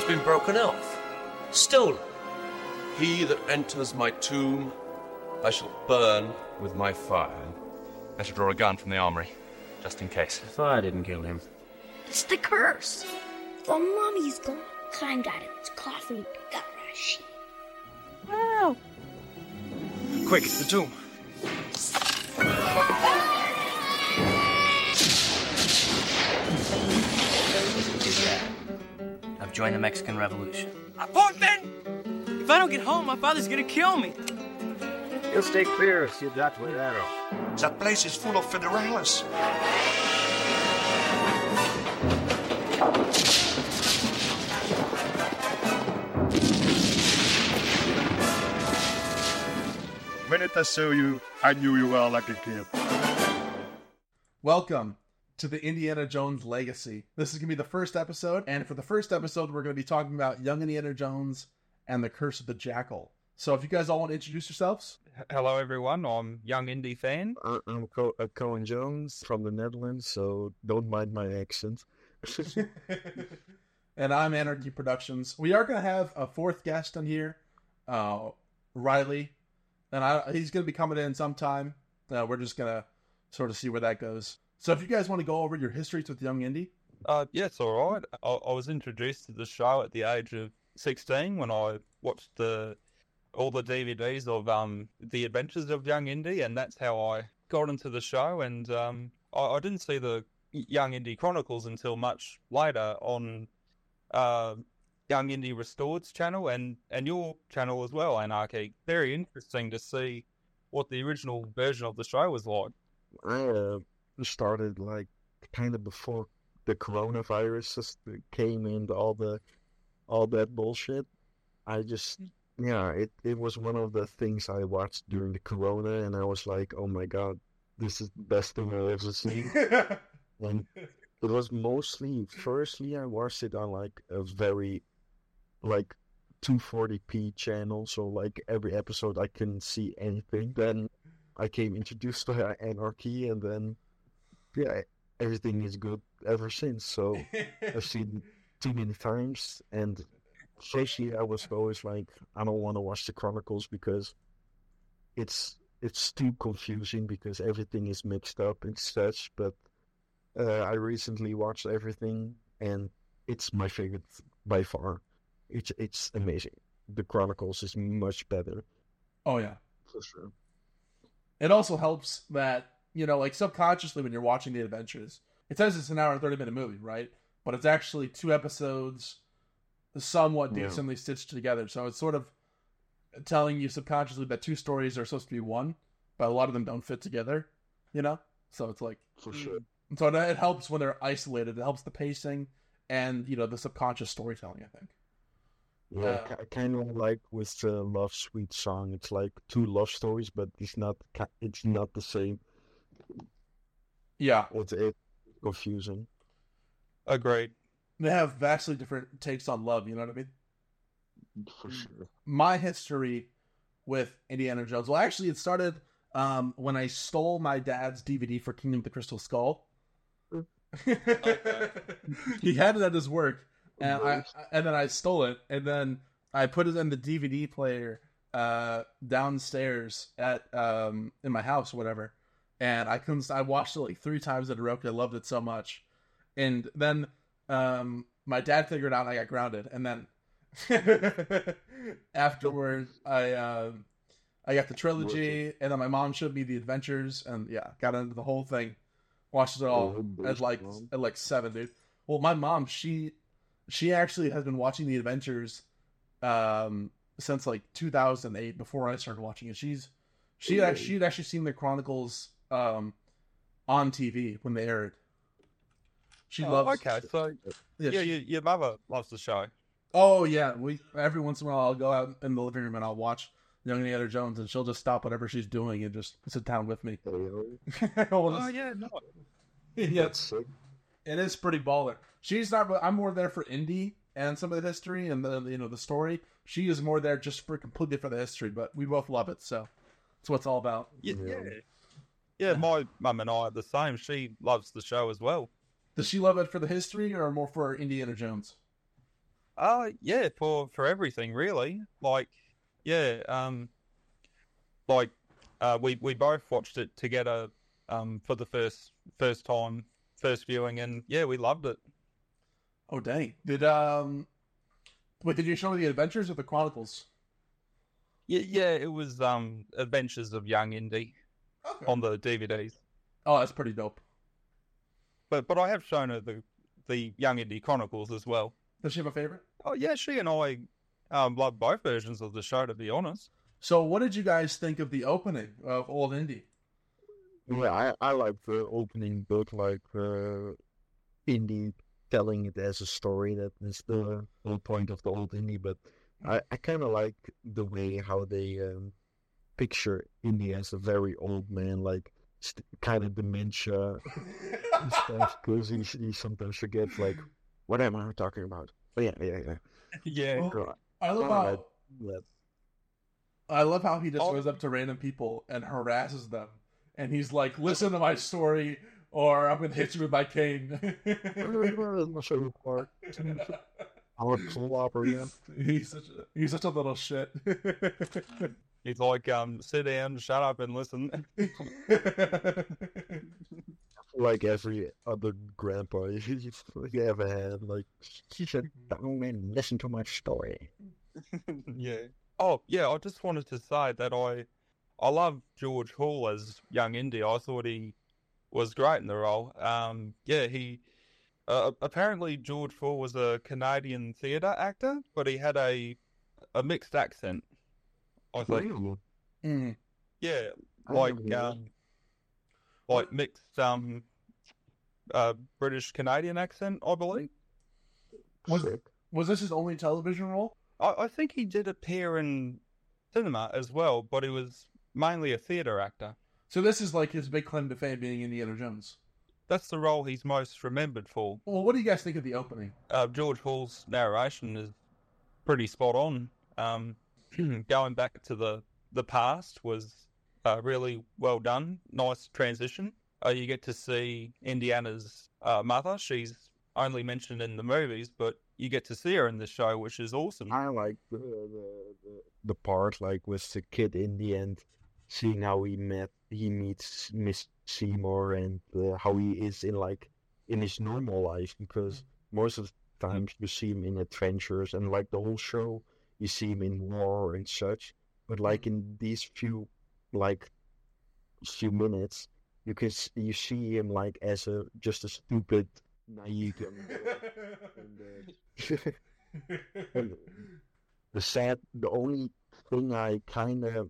been broken off. Stolen. He that enters my tomb, I shall burn with my fire. I should draw a gun from the armory, just in case. The fire didn't kill him. It's the curse. The mummy's gone. Climbed out of its coffin, got rushy. Wow. Quick, the tomb. I've joined the Mexican Revolution. Apunten! If I don't get home, my father's gonna kill me. You'll stay clear of Ciudad Guerrero. That place is full of federales. The minute I saw you, I knew you well like a kid. Welcome to the Indiana Jones Legacy. This is going to be the first episode, and for the first episode, we're going to be talking about Young Indiana Jones and the Curse of the Jackal. So if you guys all want to introduce yourselves. Hello, everyone. I'm Young Indy fan. I'm Cohen Jones from the Netherlands, so don't mind my accent. And I'm Anarchy Productions. We are going to have a fourth guest on here, Riley. And he's going to be coming in sometime. We're just going to sort of see where that goes. So if you guys want to go over your histories with Young Indy. Yes, all right. I was introduced to the show at the age of 16 when I watched all the DVDs of The Adventures of Young Indy, and that's how I got into the show. And I didn't see the Young Indy Chronicles until much later on Young Indy Restored's channel and your channel as well, Anarchy. Very interesting to see what the original version of the show was like. I started like kind of before the coronavirus came and all that bullshit. It was one of the things I watched during the corona, and I was like, oh my god, this is the best thing I've ever seen. And it was firstly I watched it on like a very 240p channel, so like every episode I couldn't see anything. Then I came introduced to Anarchy, and then everything is good ever since. So I've seen too many times, and firstly I was always like, I don't want to watch the Chronicles because it's too confusing because everything is mixed up and such. But I recently watched everything, and it's my favorite by far. It's amazing. The Chronicles is much better. Oh yeah, for sure. It also helps that, like subconsciously when you're watching the adventures, it says it's an hour and 30-minute movie, right? But it's actually 2 episodes, somewhat decently stitched together. So it's sort of telling you subconsciously that 2 stories are supposed to be one, but a lot of them don't fit together, So it's like for sure. So it helps when they're isolated. It helps the pacing and the subconscious storytelling, I think. Yeah, kind of like with the Love Sweet song. It's like 2 love stories, but it's not the same. Yeah, it's confusing. Agreed. They have vastly different takes on love. You know what I mean? For sure. My history with Indiana Jones. Well, actually, it started when I stole my dad's DVD for Kingdom of the Crystal Skull. He had it at his work. And then I stole it, and then I put it in the DVD player downstairs at in my house or whatever. And I watched it like 3 times in a row because I loved it so much. And then my dad figured out I got grounded, and then afterwards I got the trilogy, and then my mom showed me the adventures, and got into the whole thing. Watched it all at like 7, dude. Well, my mom, she actually has been watching the adventures since like 2008, before I started watching it. She'd actually seen the Chronicles on TV when they aired. She loves. Okay, so your mother loves the show. Oh yeah, every once in a while I'll go out in the living room and I'll watch Young Indiana Jones, and she'll just stop whatever she's doing and just sit down with me. Oh yeah, no. Yeah, it is pretty baller. She's not. I'm more there for Indy and some of the history and the story. She is more there just completely for the history, but we both love it, so that's what it's all about. Yeah. My mum and I are the same. She loves the show as well. Does she love it for the history or more for Indiana Jones? Yeah, for everything really. Like, yeah, we both watched it together for the first time, first viewing, and yeah, we loved it. Oh dang! Did you show me the Adventures or the Chronicles? Yeah, it was Adventures of Young Indy on the DVDs. Oh, that's pretty dope. But I have shown her the Young Indy Chronicles as well. Does she have a favorite? Oh yeah, she and I love both versions of the show, to be honest. So, what did you guys think of the opening of Old Indy? Yeah, I like the opening book, like Indy telling it as a story. That is the whole point of the Old Indy. But I kind of like the way how they picture Indy as a very old man, like kind of dementia and stuff. Because he sometimes forgets, like, what am I talking about? Oh, yeah. Yeah. Well, I love how he just goes up to random people and harasses them. And he's like, listen to my story, or I'm going to hit you with my cane. He's such a little shit. He's like, sit down, shut up, and listen. Like every other grandpa you ever had, like, he said, "Down and listen to my story." Yeah. Oh, yeah. I just wanted to say that I love George Hall as young Indy. I thought he was great in the role. Yeah, he apparently George Hall was a Canadian theatre actor, but he had a mixed accent. I think. Mm. Yeah, like mixed British Canadian accent, I believe. Was this his only television role? I think he did appear in cinema as well, but he was mainly a theatre actor. So this is like his big claim to fame, being Indiana Jones. That's the role he's most remembered for. Well, what do you guys think of the opening? George Hall's narration is pretty spot on. Going back to the past was really well done. Nice transition. You get to see Indiana's mother. She's only mentioned in the movies, but you get to see her in the show, which is awesome. I like the part, like, with the kid in the end, seeing how he meets Miss Seymour and how he is in his normal life, because most of the times you see him in adventures and like the whole show you see him in war and such, but like in these few minutes you see him like as just a stupid naive and the only thing I kind of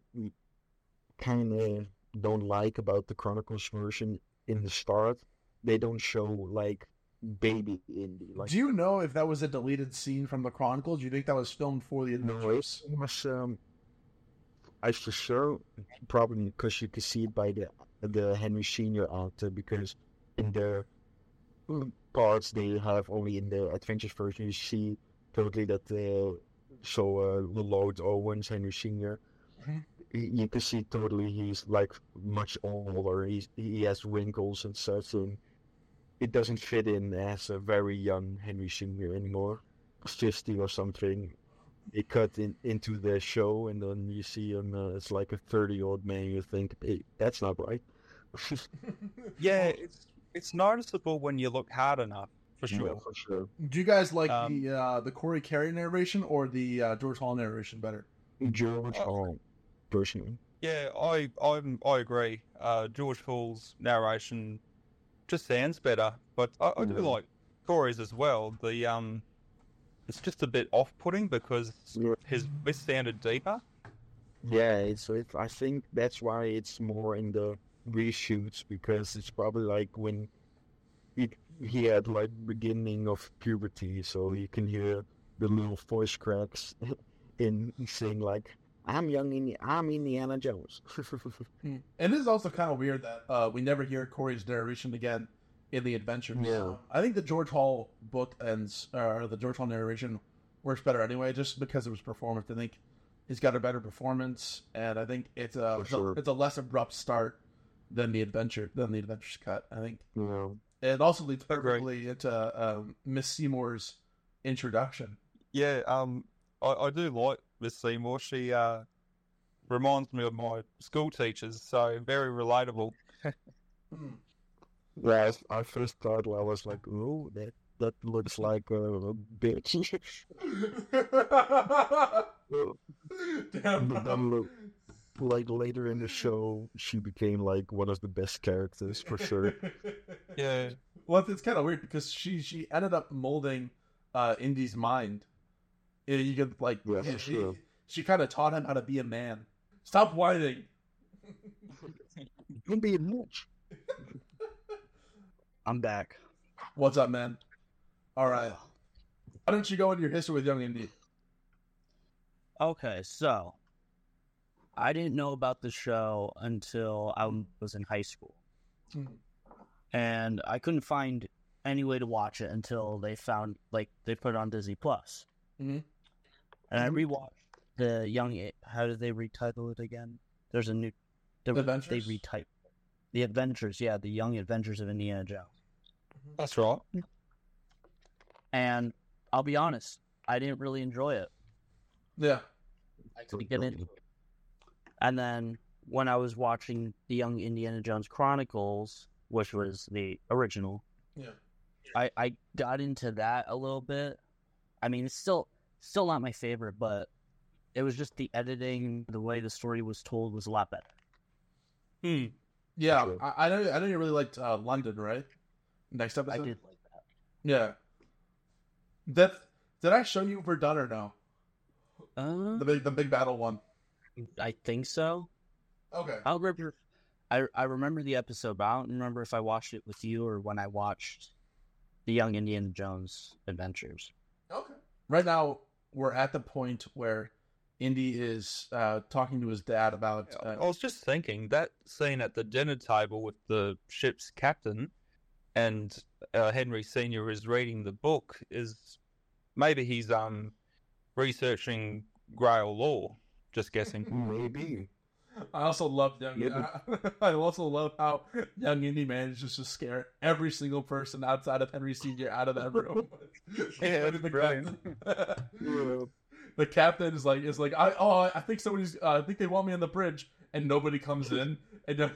don't like about the Chronicles version, in the start they don't show like baby Indy. Like, do you know if that was a deleted scene from the Chronicles? Do you think that was filmed for the Adventures? No, it was I for sure, probably because you could see it by the Henry Sr. actor, because in the parts they have only in the Adventures version you see totally that Lord Owens, Henry Sr. Mm-hmm. You can see totally he's like much older. He has wrinkles and such, and it doesn't fit in as a very young Henry Sr. anymore. 50 or something. They cut into the show, and then you see him. It's like a 30-year-old man. You think, hey, that's not right. Yeah, it's noticeable when you look hard enough, for sure. Yeah, for sure. Do you guys like the Corey Carey narration or the George Hall narration better? George Hall, personally. Yeah, I agree. George Hall's narration just sounds better, but I do like Corey's as well. The it's just a bit off-putting because his voice sounded deeper. Yeah, I think that's why it's more in the reshoots, because it's probably like when he had like beginning of puberty, so you can hear the little voice cracks in saying like, I'm Indiana Jones. And it is also kind of weird that we never hear Corey's narration again in the Adventures. Yeah. I think the George Hall book the George Hall narration works better anyway, just because of his performance. I think he's got a better performance, and I think it's a less abrupt start than the Adventures cut. I think it also leads perfectly into Miss Seymour's introduction. Yeah, I do like Miss Seymour. She reminds me of my school teachers, so very relatable. Yeah, I first thought, I was like, oh, that looks like a bitch. Damn. But then, like later in the show, she became like one of the best characters for sure. Yeah. Well, it's kind of weird because she ended up molding Indy's mind. You could like, Yeah, for sure. she kind of taught him how to be a man. Stop whining. Don't be a bitch. I'm back. What's up, man? All right. Why don't you go into your history with young Indy? Okay, so I didn't know about the show until I was in high school. And I couldn't find any way to watch it until they found, like, they put it on Disney Plus. Mm-hmm. And I rewatched the young. How did they retitle it again? There's a new. The Adventures? They retitled the Adventures. Yeah, the Young Adventures of Indiana Jones. That's right. And I'll be honest, I didn't really enjoy it. Yeah. I couldn't get into it. And then when I was watching the Young Indiana Jones Chronicles, which was the original, yeah, I got into that a little bit. I mean, it's still not my favorite, but it was just the editing, the way the story was told was a lot better. Yeah, Sure. I know you really liked London, right? Next episode. I did like that. Yeah. Did I show you Verdun or no? The big battle one. I think so. Okay. I'll remember. I remember the episode, but I don't remember if I watched it with you or when I watched the Young Indiana Jones Adventures. Okay. Right now, we're at the point where Indy is talking to his dad about. I was just thinking that scene at the dinner table with the ship's captain and Henry Sr. is reading the book is maybe he's researching Grail lore. Just guessing. Maybe. I also love young. Yeah. I also love how young Indy manages to scare every single person outside of Henry Sr. out of that room. Yeah, that's brilliant. The captain is like, I think somebody's, I think they want me on the bridge, and nobody comes in, and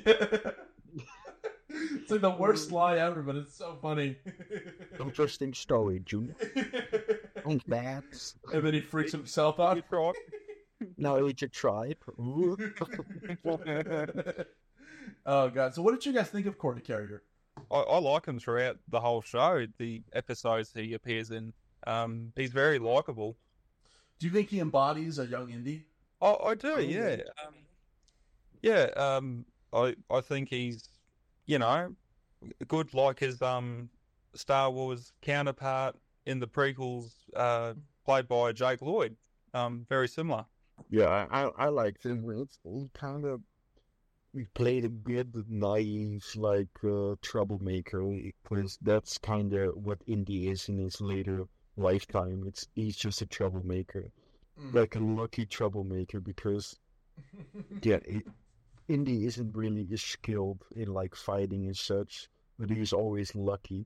it's like the worst lie ever, but it's so funny. Interesting story, Junior. I'm bad. And then he freaks himself out. Now it's a tribe. Oh god! So what did you guys think of Corey Carrier? I like him throughout the whole show. The episodes he appears in, he's very likable. Do you think he embodies a young Indy? I do, yeah. I think he's, good like his Star Wars counterpart in the prequels, played by Jake Lloyd. Very similar. Yeah, I liked him. He kind of played a bit naive, like troublemaker, because that's kind of what Indy is in his later lifetime. He's just a troublemaker, like a lucky troublemaker, because Indy isn't really skilled in like fighting and such, but he's always lucky.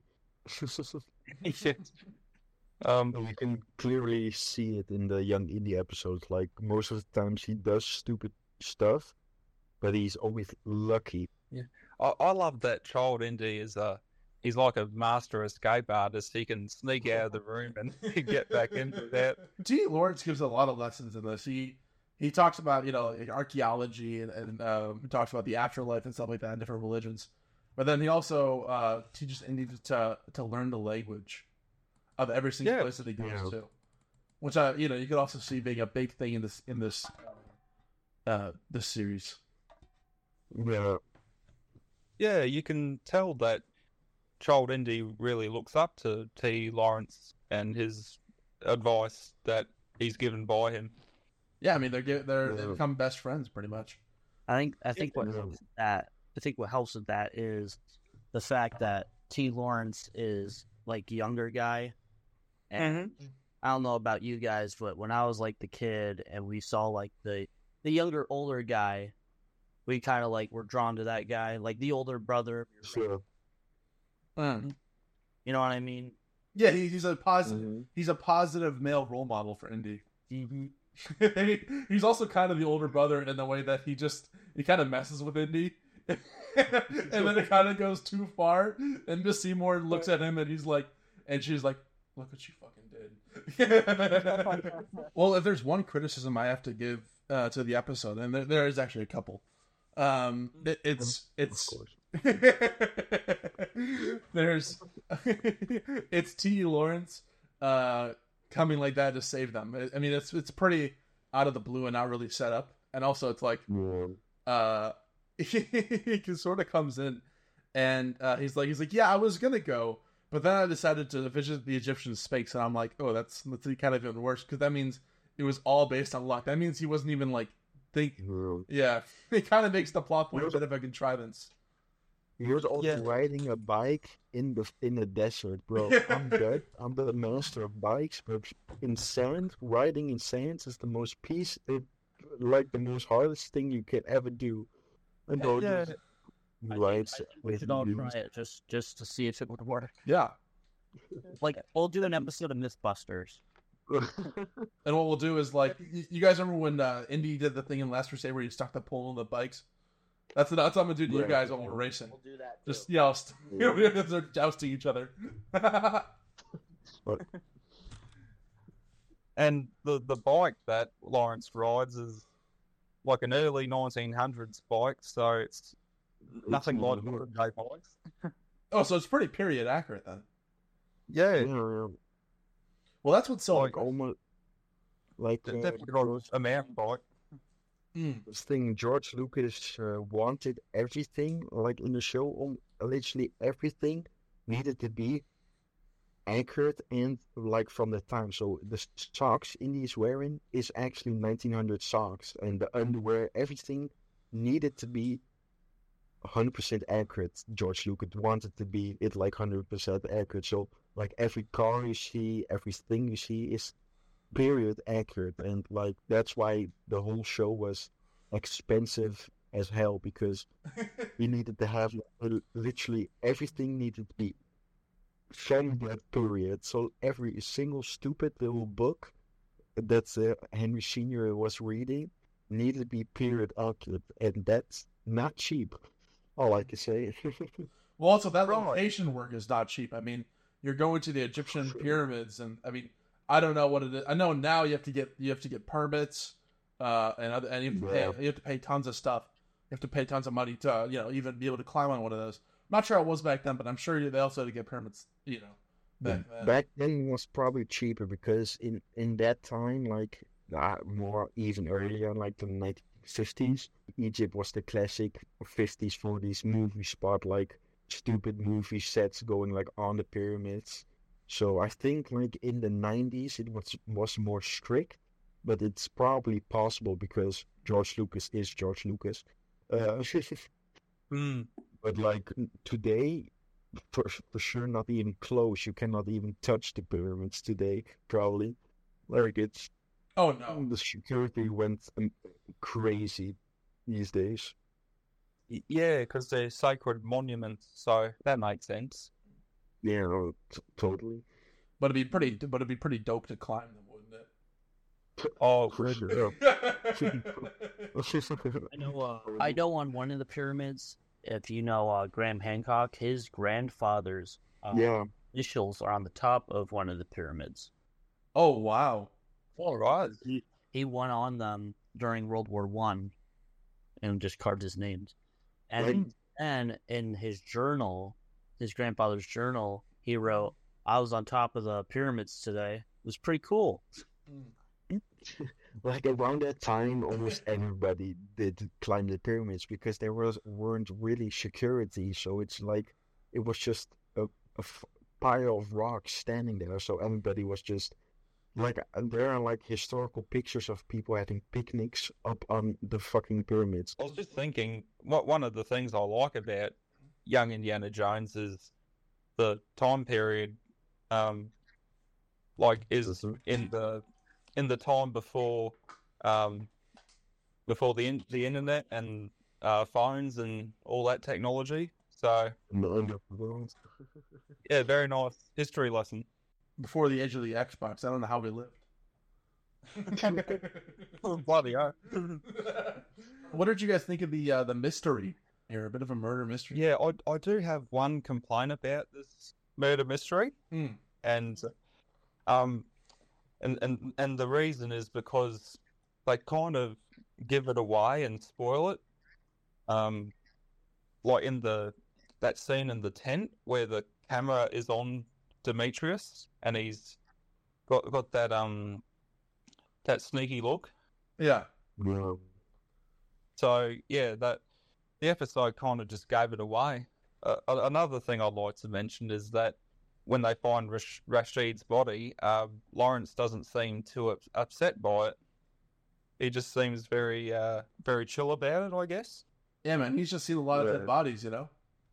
We can clearly see it in the Young Indy episodes. Like most of the times he does stupid stuff, but he's always lucky. Yeah, I love that child Indy is he's like a master escape artist. He can sneak out of the room and get back into that. T. Lawrence gives a lot of lessons in this. He talks about archaeology and he talks about the afterlife and stuff like that in different religions. But then he also teaches Indy to learn the language of every single place that he goes to, which you could also see being a big thing in this series. Yeah, you can tell that child Indy really looks up to T. Lawrence and his advice that he's given by him. Yeah, I mean they become best friends pretty much. I think what helps with that is the fact that T. Lawrence is like a younger guy. And I don't know about you guys, but when I was like the kid and we saw like the younger, older guy, we kind of like were drawn to that guy, like the older brother. Sure. You know what I mean? Yeah, he's a positive. He's a positive male role model for Indy. He's also kind of the older brother in the way that he kind of messes with Indy, and then it kind of goes too far. And Miss Seymour looks at him, and she's like, "Look what you fucking did." Well, if there's one criticism I have to give to the episode, and there is actually a couple, it's there's it's T. Lawrence coming like that to save them. I mean, it's pretty out of the blue and not really set up, and also it's like he sort of comes in and he's like, yeah, I was gonna go, but then I decided to visit the Egyptian Sphinx, and I'm like, oh, that's kind of even worse, because that means it was all based on luck. That means he wasn't even like yeah, it kind of makes the plot point a bit of a contrivance. He was also riding a bike in the desert, bro. I'm good. I'm the master of bikes, but in sand, riding in sand is the most the most hardest thing you can ever do. And rides we should all try it just to see if it would work. Yeah, like we'll do an episode of Mythbusters. And what we'll do is, like, you guys remember when Indy did the thing in Last Crusade where you stuck the pole in the bikes? That's what I'm gonna do to you guys when we're racing. We'll do that. Just joust. They're jousting each other. And the bike that Lawrence rides is like an early 1900s bike, so it's nothing like modern day bikes. Oh, so it's pretty period accurate then. Yeah. Well, that's what's so almost like a mountain bike. This thing, George Lucas wanted everything, like in the show, literally everything needed to be accurate and like from the time. So the socks Indy's wearing is actually 1900 socks, and the underwear, everything needed to be 100% accurate. George Lucas wanted to be it like 100% accurate. So like every car you see, everything you see is period accurate, and like that's why the whole show was expensive as hell, because we needed to have literally everything needed to be from that period. So every single stupid little book that Henry Sr. was reading needed to be period accurate, and that's not cheap. All I can say. Well, also that location work is not cheap. I mean, you're going to the Egyptian pyramids, and I mean, I don't know what it is. I know now you have to get permits, and you have to pay tons of stuff. You have to pay tons of money to even be able to climb on one of those. I'm not sure how it was back then, but I'm sure they also had to get permits. Back then it was probably cheaper, because in that time, like more even earlier, like the 1950s, Egypt was the classic 50s, 40s movie spot, like stupid movie sets going like on the pyramids. So I think like in the 90s it was more strict, but it's probably possible because George Lucas is George Lucas. But like today, for sure, not even close. You cannot even touch the pyramids today, probably. Like it's... Oh no. The security went crazy these days. Yeah, because they're sacred monuments, so that makes sense. Yeah, no, totally. But it'd be pretty dope to climb them, wouldn't it? Oh, for sure. I know on one of the pyramids, if you know Graham Hancock, his grandfather's initials are on the top of one of the pyramids. Oh wow! All right. He went on them during World War I, and just carved his names. And in his journal, his grandfather's journal, he wrote, "I was on top of the pyramids today. It was pretty cool." Like around that time, almost everybody did climb the pyramids because there weren't really security. So it's like it was just a pile of rocks standing there. So everybody was just like, there are like historical pictures of people having picnics up on the fucking pyramids. I was just thinking, one of the things I like about Young Indiana Jones is the time period, is in the time before the internet and phones and all that technology. So in the underworld. Yeah, very nice history lesson. before the age of the Xbox. I don't know how we lived. Bloody hell. What did you guys think of the mystery here? A bit of a murder mystery. Yeah, I do have one complaint about this murder mystery, and the reason is because they kind of give it away and spoil it. Like in that scene in the tent where the camera is on Demetrius and he's got that sneaky look. Yeah. So yeah, that the episode kind of just gave it away. Another thing I'd like to mention is that when they find Rashid's body, Lawrence doesn't seem too upset by it. He just seems very chill about it, I guess. Yeah, man, he's just seen a lot of dead bodies, you know.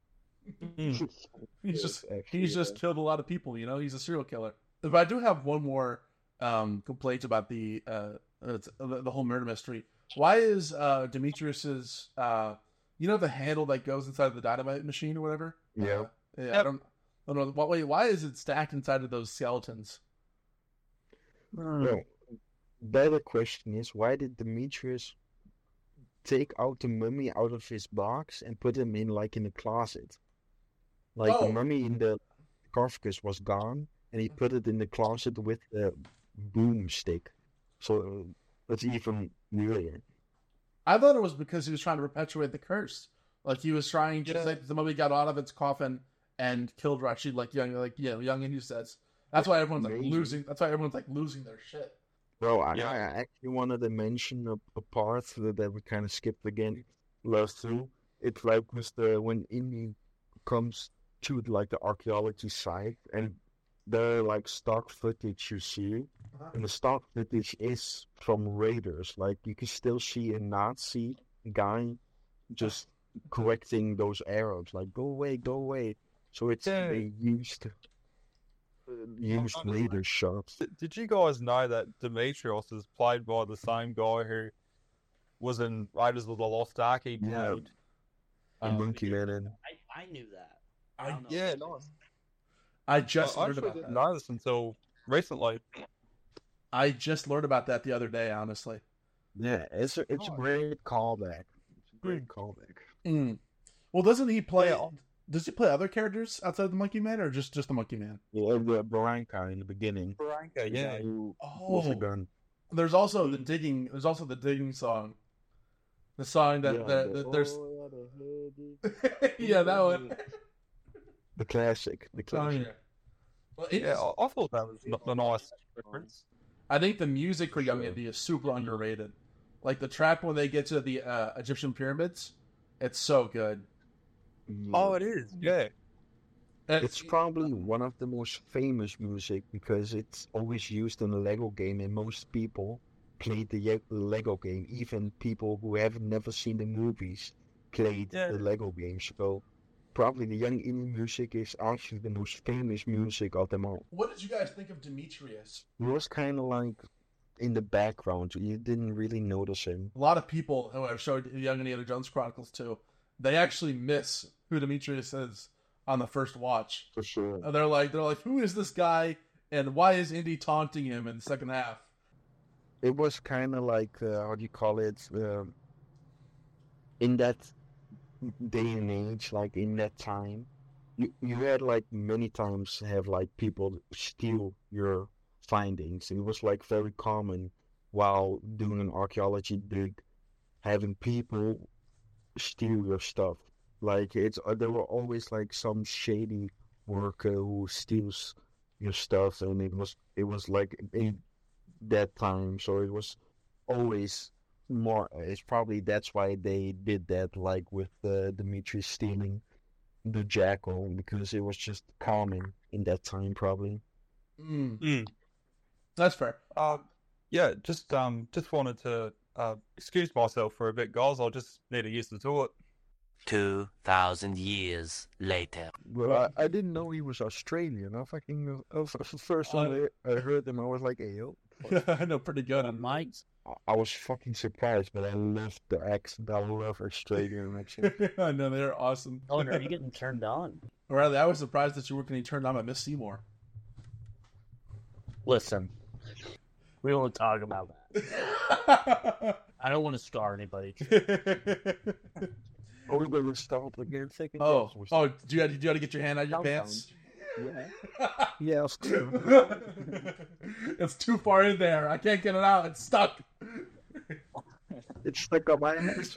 He's just killed a lot of people, you know. He's a serial killer. But I do have one more complaint about the whole murder mystery. Why is Demetrius's you know the handle that goes inside the dynamite machine or whatever? Yeah. Yeah. I don't know. Why is it stacked inside of those skeletons? Well, better question is, why did Demetrius take out the mummy out of his box and put him in a closet? Like the mummy in the sarcophagus was gone, and he put it in the closet with a boomstick. So that's even weirder. I thought it was because he was trying to perpetuate the curse. Like he was trying to say the mummy got out of its coffin and killed Rashid, young Indy says. That's why everyone's losing. That's why everyone's losing their shit. Bro, I actually wanted to mention a part that we kind of skipped again last through. It's when Indy comes to the archaeology site and the stock footage you see, and the stock footage is from raiders. You can still see a Nazi guy just correcting those Arabs, go away, go away. So it's they used raider shots. Did you guys know that Demetrius is played by the same guy who was in Raiders of the Lost Ark? He played Monkey Man. I knew that. Yeah, nice. I just learned about that. I didn't know this until recently. I just learned about that the other day, honestly. Yeah, it's a great callback. Great callback. Well, doesn't he play? Does he play other characters outside of the Monkey Man, or just the Monkey Man? Yeah, the Barranca in the beginning. Barranca, yeah. With a gun. There's also the digging. There's also the digging song. The song that there's. Yeah, that one. The classic. Oh, yeah. Well, I thought that was a nice reference. I think the music for Young Indy is super underrated. The track when they get to the Egyptian pyramids, it's so good. Oh, it is. Yeah. It's probably one of the most famous music because it's always used in a Lego game, and most people played the Lego game. Even people who have never seen the movies played the Lego game. So probably the Young Indy music is actually the most famous music of them all. What did you guys think of Demetrius? He was kind of in the background. You didn't really notice him. A lot of people who I've showed Young Indiana Jones Chronicles to, they actually miss who Demetrius is on the first watch. For sure. They're like, who is this guy, and why is Indy taunting him in the second half? It was kind of how do you call it? In that day and age, in that time, you had many times have people steal your findings. It was very common while doing an archaeology dig, having people steal your stuff. There were always some shady worker who steals your stuff, and it was in that time, so it was always more. It's probably that's why they did that, with Dimitri stealing the jackal, because it was just common in that time, probably. That's fair. Yeah, just wanted to excuse myself for a bit, guys. I'll just need to use the toilet. 2,000 years later. Well, I didn't know he was Australian. I first time I heard him, I was like, hey, yo. I know pretty good. I was fucking surprised, but I loved the accent. I love Australian accent. I know, they're awesome. Oh, are you getting turned on? Riley, I was surprised that you weren't getting turned on by Miss Seymour. Listen, we won't talk about that. I don't want to scar anybody. Are we going to start again? Second do you got to get your hand out of your pants? Yeah. Yeah, it's too far in there. I can't get it out. It's stuck. It's stuck on my ass.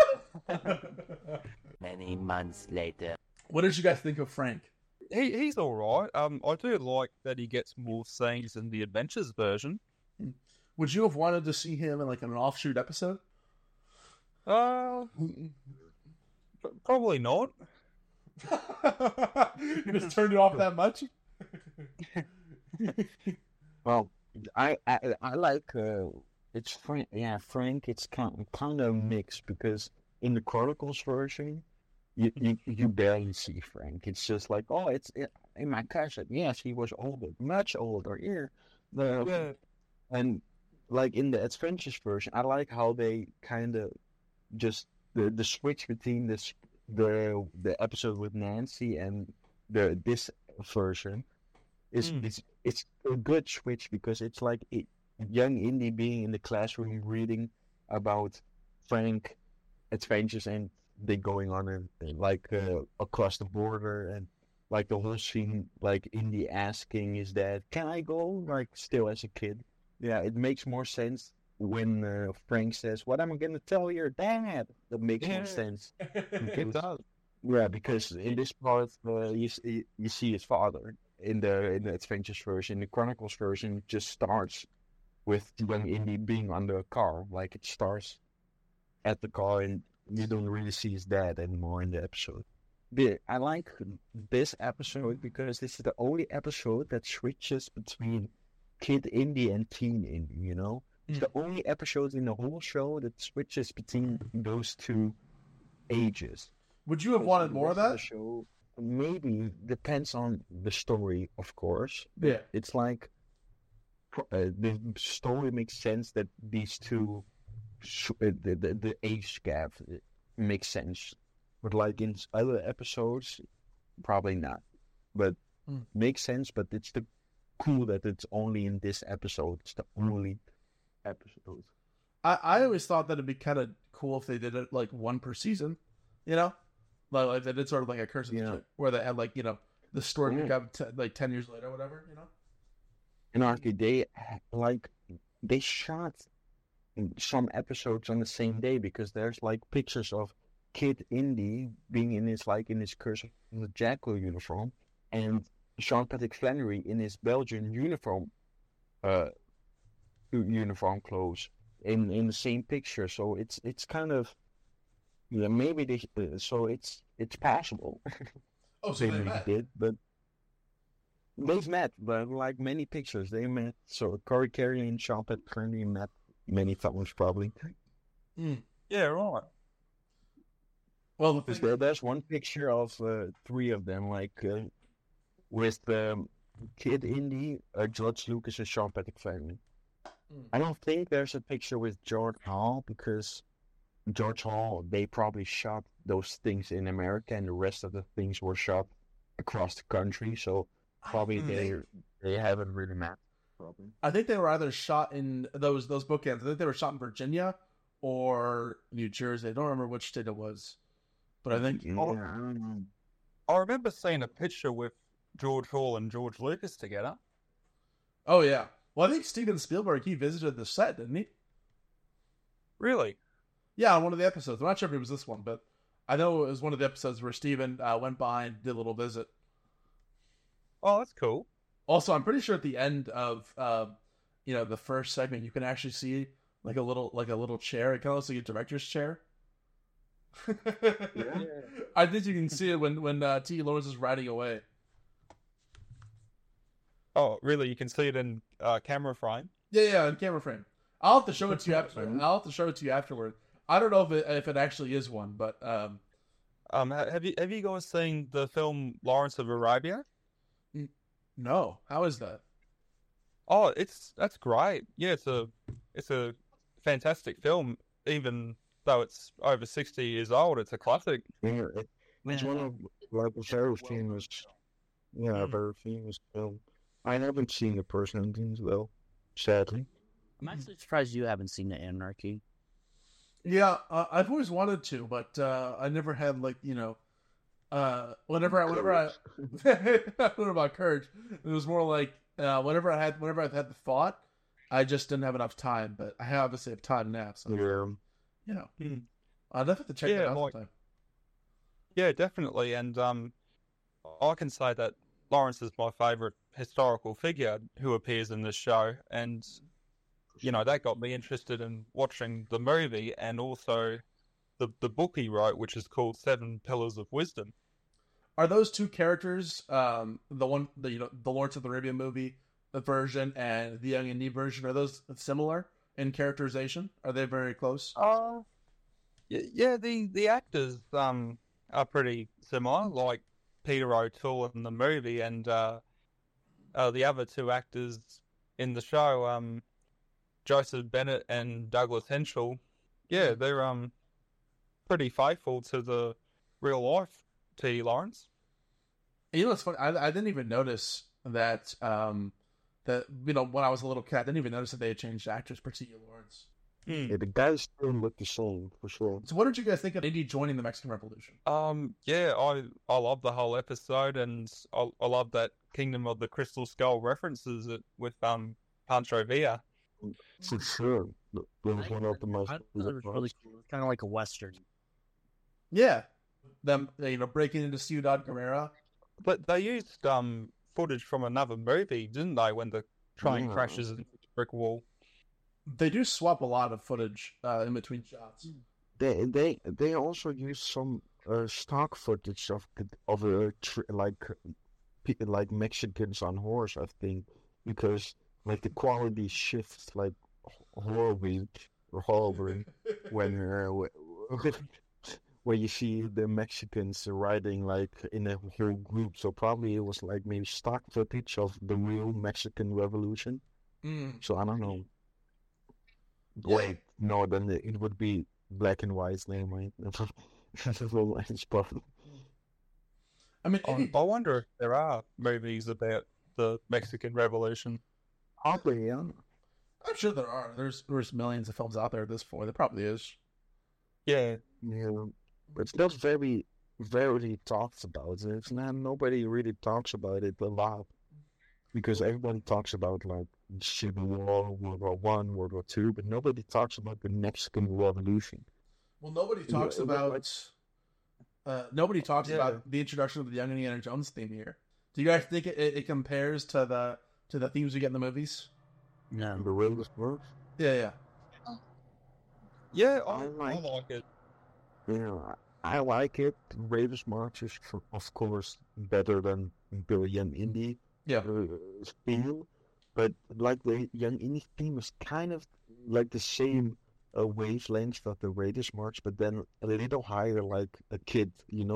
Many months later. What did you guys think of Frank? He's all right. I do like that he gets more scenes in the Adventures version. Would you have wanted to see him in like an offshoot episode? Probably not. You just turned it off that much? Well, I like it's Frank. Yeah, Frank. It's kind of mixed because in the Chronicles version, you barely see Frank. It's just like, oh, it's in my cousin. Yes, he was older, much older. Yeah, and like in the Adventures version, I like how they kind of just the switch between the episode with Nancy and this version is it's a good switch because it's like young Indy being in the classroom reading about Frank adventures and they going on and like across the border and like the whole scene like Indy asking his dad, "Can I go?" like still as a kid. Yeah, it makes more sense when Frank says, "What am I going to tell your dad?" That makes more sense. It does. Yeah, because in this part you see his father in the Adventures version. The Chronicles version just starts with young Indy being under a car. Like it starts at the car, and you don't really see his dad anymore in the episode. I like this episode because this is the only episode that switches between Kid Indy and Teen Indy. You know, it's the only episode in the whole show that switches between those two ages. Would you have wanted more of that? The show maybe depends on the story, of course. Yeah, it's like the story makes sense that these two, the age gap makes sense, but like in other episodes, probably not. But makes sense. But it's cool that it's only in this episode. It's the only episode. I always thought that it'd be kind of cool if they did it like one per season, you know, like they did sort of like a Curse of the Strip, where they had like, you know, the story pick up like 10 years later or whatever, you know. And Archie, they shot some episodes on the same day because there's like pictures of Kid Indy being in his Curse of the Jackal uniform and Sean Patrick Flannery in his Belgian uniform clothes in the same picture. So it's kind of maybe they so it's possible. Oh, so they met. Did, but they've met, but like many pictures they met. So Corey Carey and Sean Patrick Flannery met many times probably. Yeah, right. Well, there's one picture of three of them, like with Kid Indy, George Lucas, and Sean Patrick Flannery. I don't think there's a picture with George Hall because George Hall, they probably shot those things in America and the rest of the things were shot across the country. So probably they haven't really met. Probably. I think they were either shot in those bookends. I think they were shot in Virginia or New Jersey. I don't remember which state it was. But I think... I don't know. I remember seeing a picture with George Hall and George Lucas together. Oh, yeah. Well, I think Steven Spielberg, he visited the set, didn't he? Really? Yeah, on one of the episodes. I'm not sure if it was this one, but I know it was one of the episodes where Steven went by and did a little visit. Oh, that's cool. Also, I'm pretty sure at the end of the first segment, you can actually see like a little chair. It kind of looks like a director's chair. Yeah. I think you can see it when T. Lawrence is riding away. Oh, really? You can see it in camera frame? Yeah, in camera frame. I'll have to show it to you afterward. I don't know if it actually is one, but have you guys seen the film Lawrence of Arabia? No. How is that? Oh, that's great. Yeah, it's a fantastic film, even though it's over 60 years old. It's a classic. Yeah, it's one of like a very famous, very famous film. I haven't seen the personal things though, sadly. I'm actually surprised you haven't seen the Anarchy. Yeah, I've always wanted to, but I never had whenever I I learned about courage, it was more like whenever I've had the thought, I just didn't have enough time. But I obviously have time now, so I'll definitely have to check that out sometime. Yeah, definitely, and I can say that Lawrence is my favorite historical figure who appears in this show, and that got me interested in watching the movie and also the book he wrote, which is called Seven Pillars of Wisdom. Are those two characters, the Lawrence of the Arabian movie, the version, and the Young Indy version, are those similar in characterization? Are they very close? Yeah, the actors are pretty similar, like Peter O'Toole in the movie, and the other two actors in the show, Joseph Bennett and Douglas Henschel. Yeah, they're pretty faithful to the real life T.D. Lawrence. You know, it's funny. I didn't even notice that. That when I was a little kid, I didn't even notice that they had changed actors for T.D. Lawrence. Yeah, the guys still look the same for sure. So, what did you guys think of Indy joining the Mexican Revolution? Yeah, I love the whole episode, and I love that Kingdom of the Crystal Skull references it with Pancho Villa. For sure, that was one of the most. It was really cool. It was kind of like a western. Yeah, them breaking into Ciudad Guerrera. But they used footage from another movie, didn't they? When the train crashes into the brick wall. They do swap a lot of footage in between shots. They also use some stock footage of like Mexicans on horse, I think, because like the quality shifts like horribly when you see the Mexicans riding like in a whole group. So probably it was like maybe stock footage of the real Mexican Revolution. So I don't know. Wait, no, then it would be black and white's name, right? I mean, I wonder if there are movies about the Mexican Revolution. Probably, yeah. I'm sure there are. There's millions of films out there at this point. There probably is. Yeah. But it's not very talked about. It's not. Nobody really talks about it a lot because everybody talks about like Civil War, World War I, World War II, but nobody talks about the Mexican Revolution. Well, nobody talks about the introduction of the Young Indiana Jones theme here. Do you guys think it compares to the themes we get in the movies? No. The Raiders March? Yeah. Yeah, I like it. Yeah, I like it. Raiders March is, of course, better than the Young Indy theme. But like the Young Indy theme is kind of like the same wavelength of the Raiders March, but then a little higher, like a kid.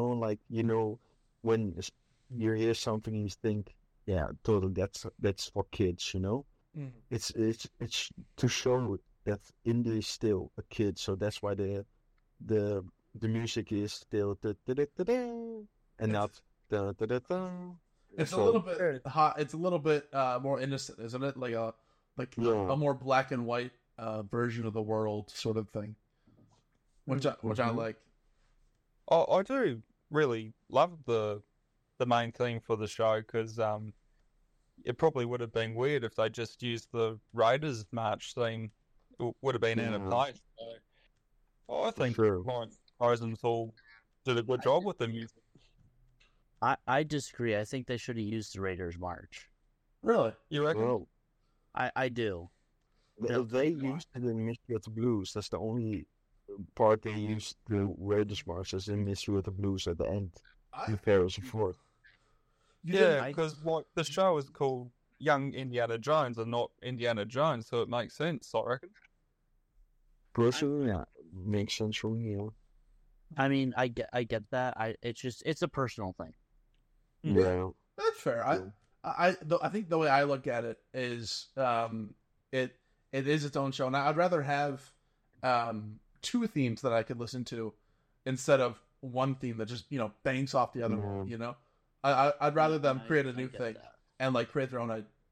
When you hear something and you think, yeah, totally, that's for kids. Mm-hmm. It's to show that Indy is still a kid, so that's why the music is still and not It's a little bit hot. It's a little bit more innocent, isn't it? Like a more black and white version of the world sort of thing, which I like. I do really love the main theme for the show because it probably would have been weird if they just used the Raiders March theme. It would have been out of place. So I think Lawrence Rosenthal did a good job with the music. I disagree. I think they should have used the Raiders March. Really? You reckon? Well, I do. They used it in Mystery of the Blues. That's the only part they used the Raiders March as in Mystery of the Blues at the end. In Pharaoh's Fort. Yeah, because the show is called Young Indiana Jones and not Indiana Jones, so it makes sense, I reckon. Personally, yeah, makes sense for me. Yeah. I mean, I get that. It's a personal thing. Yeah, that's fair. I think the way I look at it is, it is its own show, and I'd rather have two themes that I could listen to instead of one theme that just banks off the other one. I'd rather them create a new thing and like create their own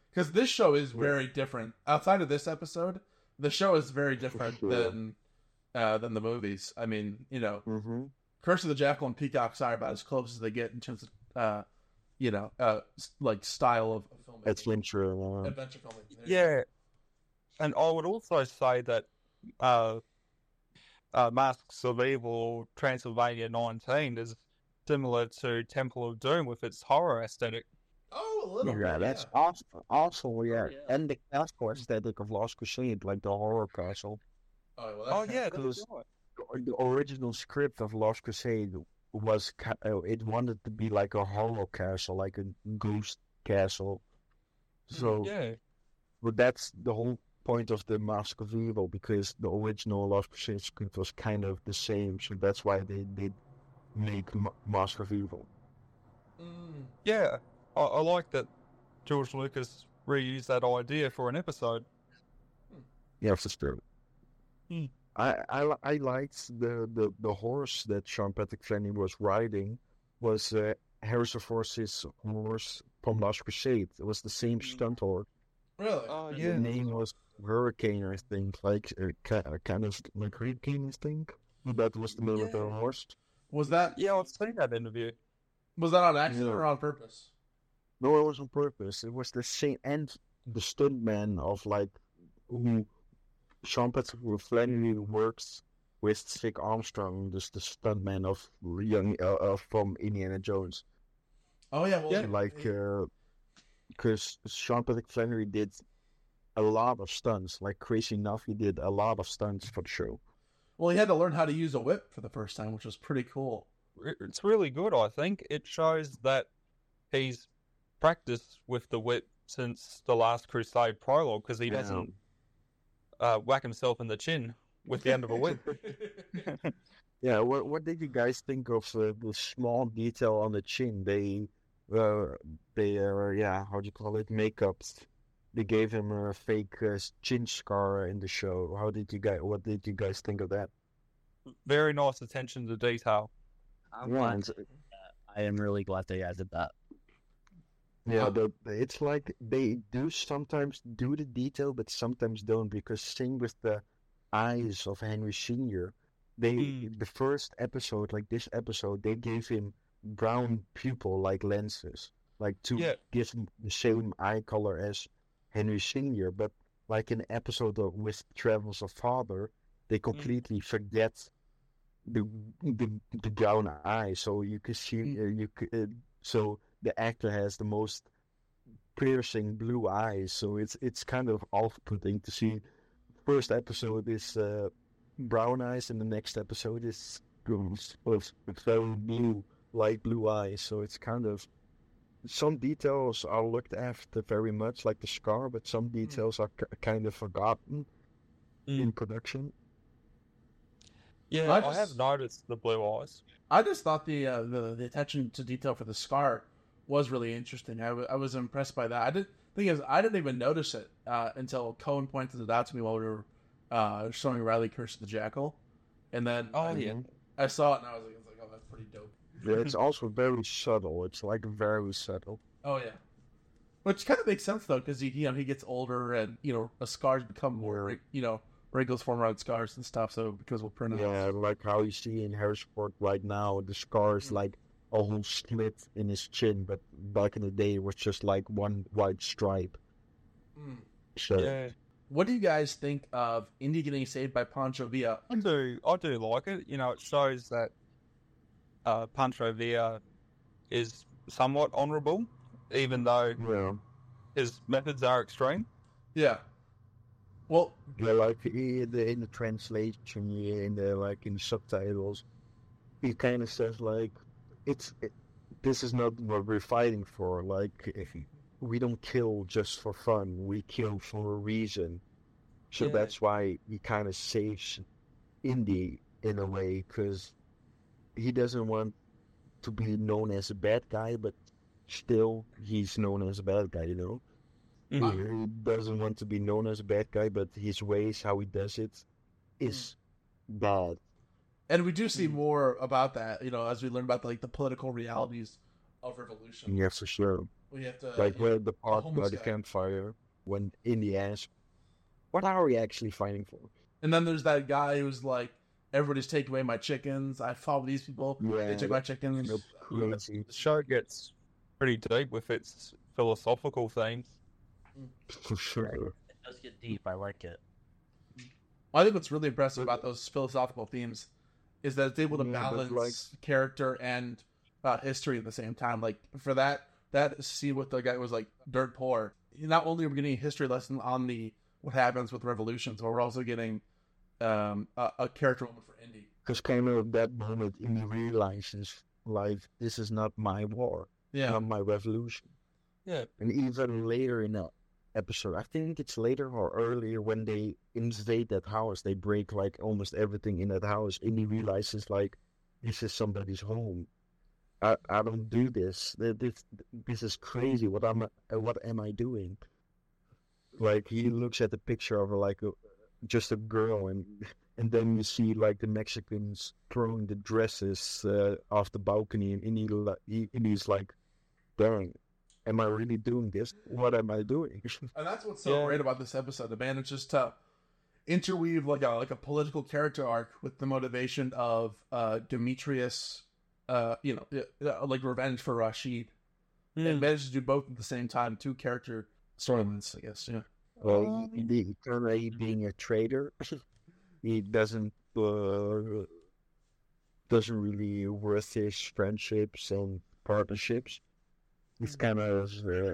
Because this show is very different. Outside of this episode, the show is very different than the movies. I mean, you know, Curse of the Jackal and Peacock's are about as close as they get in terms of, like style of filmmaking. Adventure filmmaking. Yeah, and I would also say that Masks of Evil Transylvania 19 is similar to Temple of Doom with its horror aesthetic. Oh, a little bit. Yeah, that's awesome. Also, yeah. And the castle aesthetic of Lost Crusade, like the horror castle. That's right. The original script of Lost Crusade was it wanted to be like a horror castle, like a ghost castle. So, but that's the whole point of the Mask of Evil, because the original Lost Crusade script was kind of the same. So that's why they did make Mask of Evil. Yeah, I like that George Lucas reused that idea for an episode. Yeah, for sure. I liked the horse that Sean Patrick Flanery was riding was Harrison Ford's horse from Lost Crusade. It was the same stunt horse. Really? Oh, yeah. The name was Hurricane, I think, like kind of like Hurricane, I think. That was the name of the horse. Was that? Yeah, I've seen that interview. Was that on accident or on purpose? No, it was on purpose. It was the same, and the stuntman of like who Sean Patrick Flanery works with Vic Armstrong, just the stuntman of from Indiana Jones. Oh yeah, well, because Sean Patrick Flanery did a lot of stunts, like crazy enough, he did a lot of stunts for the show. Well, he had to learn how to use a whip for the first time, which was pretty cool. It's really good, I think. It shows that he's practiced with the whip since the Last Crusade prologue, because he doesn't whack himself in the chin with the end of a whip. Yeah, what did you guys think of the small detail on the chin? They how do you call it, makeups. They gave him a fake chin scar in the show. What did you guys think of that? Very nice attention to detail. I am really glad they added that. Yeah, it's like they do sometimes do the detail, but sometimes don't, because same with the eyes of Henry Sr. The first episode, like this episode, they gave him brown pupil like lenses, like to give him the same eye color as Henry Sr. But like in the episode with Travels of Father, they completely forget the brown eye, so you can see so the actor has the most piercing blue eyes, so it's kind of off-putting to see. First episode is brown eyes, and the next episode is very blue, light blue eyes. So it's kind of, some details are looked after very much, like the scar, but some details are kind of forgotten in production. Yeah, I have noticed the blue eyes. I just thought the attention to detail for the scar was really interesting. I was impressed by that. I didn't even notice it until Cohen pointed it out to me while we were showing Riley Curse of the Jackal, and then I saw it and I was like, oh, that's pretty dope. Yeah, it's also very subtle. It's like very subtle. Oh yeah, which kind of makes sense though, because he gets older and scars become more wrinkles form around scars and stuff. So because we'll print Yeah, like how you see in Harrison Ford right now, the scar is like a whole slit in his chin, but back in the day it was just like one white stripe. So, what do you guys think of Indy getting saved by Pancho Villa? I do like it. It shows that Pancho Villa is somewhat honourable, even though his methods are extreme. Yeah. Well, like in the translation, in the subtitles, he kind of says like, this is not what we're fighting for. Like, we don't kill just for fun. We kill for a reason. So that's why he kind of saves Indy in a way, because he doesn't want to be known as a bad guy, but still he's known as a bad guy, He doesn't want to be known as a bad guy, but his ways, how he does it, is bad. And we do see more about that, as we learn about the political realities of revolution. Yeah, for sure. We have to Like where the park by homeless the guy. campfire when Indy asks, "What are we actually fighting for?" And then there's that guy who's like, everybody's taking away my chickens. I fought with these people. They took my chickens. The show gets pretty deep with its philosophical themes. For sure. It does get deep. I like it. I think what's really impressive about those philosophical themes is that it's able to Yeah, but, balance like- character and history at the same time. Like for that scene with the guy who was like dirt poor, not only are we getting a history lesson on what happens with revolutions, but we're also getting a character moment for Indy. Because kind of that moment, Indy realizes, like, this is not my war, not my revolution. Yeah. And even later in the episode, I think it's later or earlier, when they invade that house, they break like almost everything in that house. Indy realizes, like, this is somebody's home. I don't do this. This is crazy. What am I doing? Like, he looks at the picture of like just a girl, and then you see like the Mexicans throwing the dresses off the balcony, and Indy's like, "Darn, am I really doing this? What am I doing?" And that's what's so great about this episode. The manages to interweave like a political character arc with the motivation of Demetrius, like revenge for Rashid. It manages to do both at the same time. Two character storylines, I guess. Yeah. Well, currently being a traitor, he doesn't really worth his friendships and partnerships. He's kind of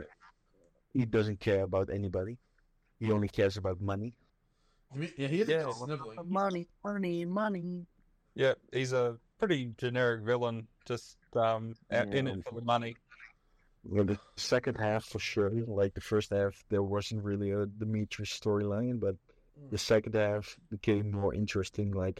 he doesn't care about anybody. He only cares about money. Yeah, he is a sniveling. Money. Yeah, he's a pretty generic villain, just in it for the money. Well, the second half for sure. Like the first half, there wasn't really a Demetrius storyline, but the second half became more interesting. Like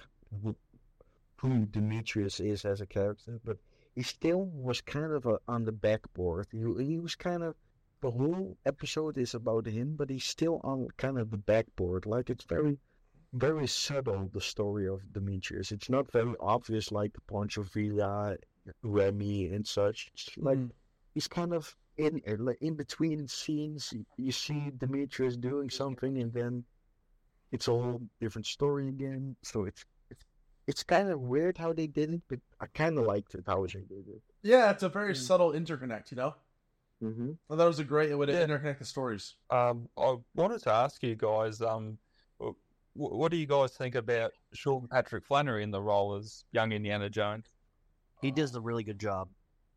who Demetrius is as a character, but he still was kind of on the backboard. He was kind of, the whole episode is about him, but he's still on kind of the backboard. Like it's very, very subtle, the story of Demetrius. It's not very obvious like Pancho Villa, Remy, and such. It's like he's kind of in between scenes. You see Demetrius doing something, and then it's a whole different story again. So it's kind of weird how they did it, but I kind of liked it how they did it. Yeah, it's a very subtle interconnect, you know? Mm-hmm. Well, that was a great way to interconnect the stories. I wanted to ask you guys, what do you guys think about Sean Patrick Flannery in the role as young Indiana Jones? He does a really good job.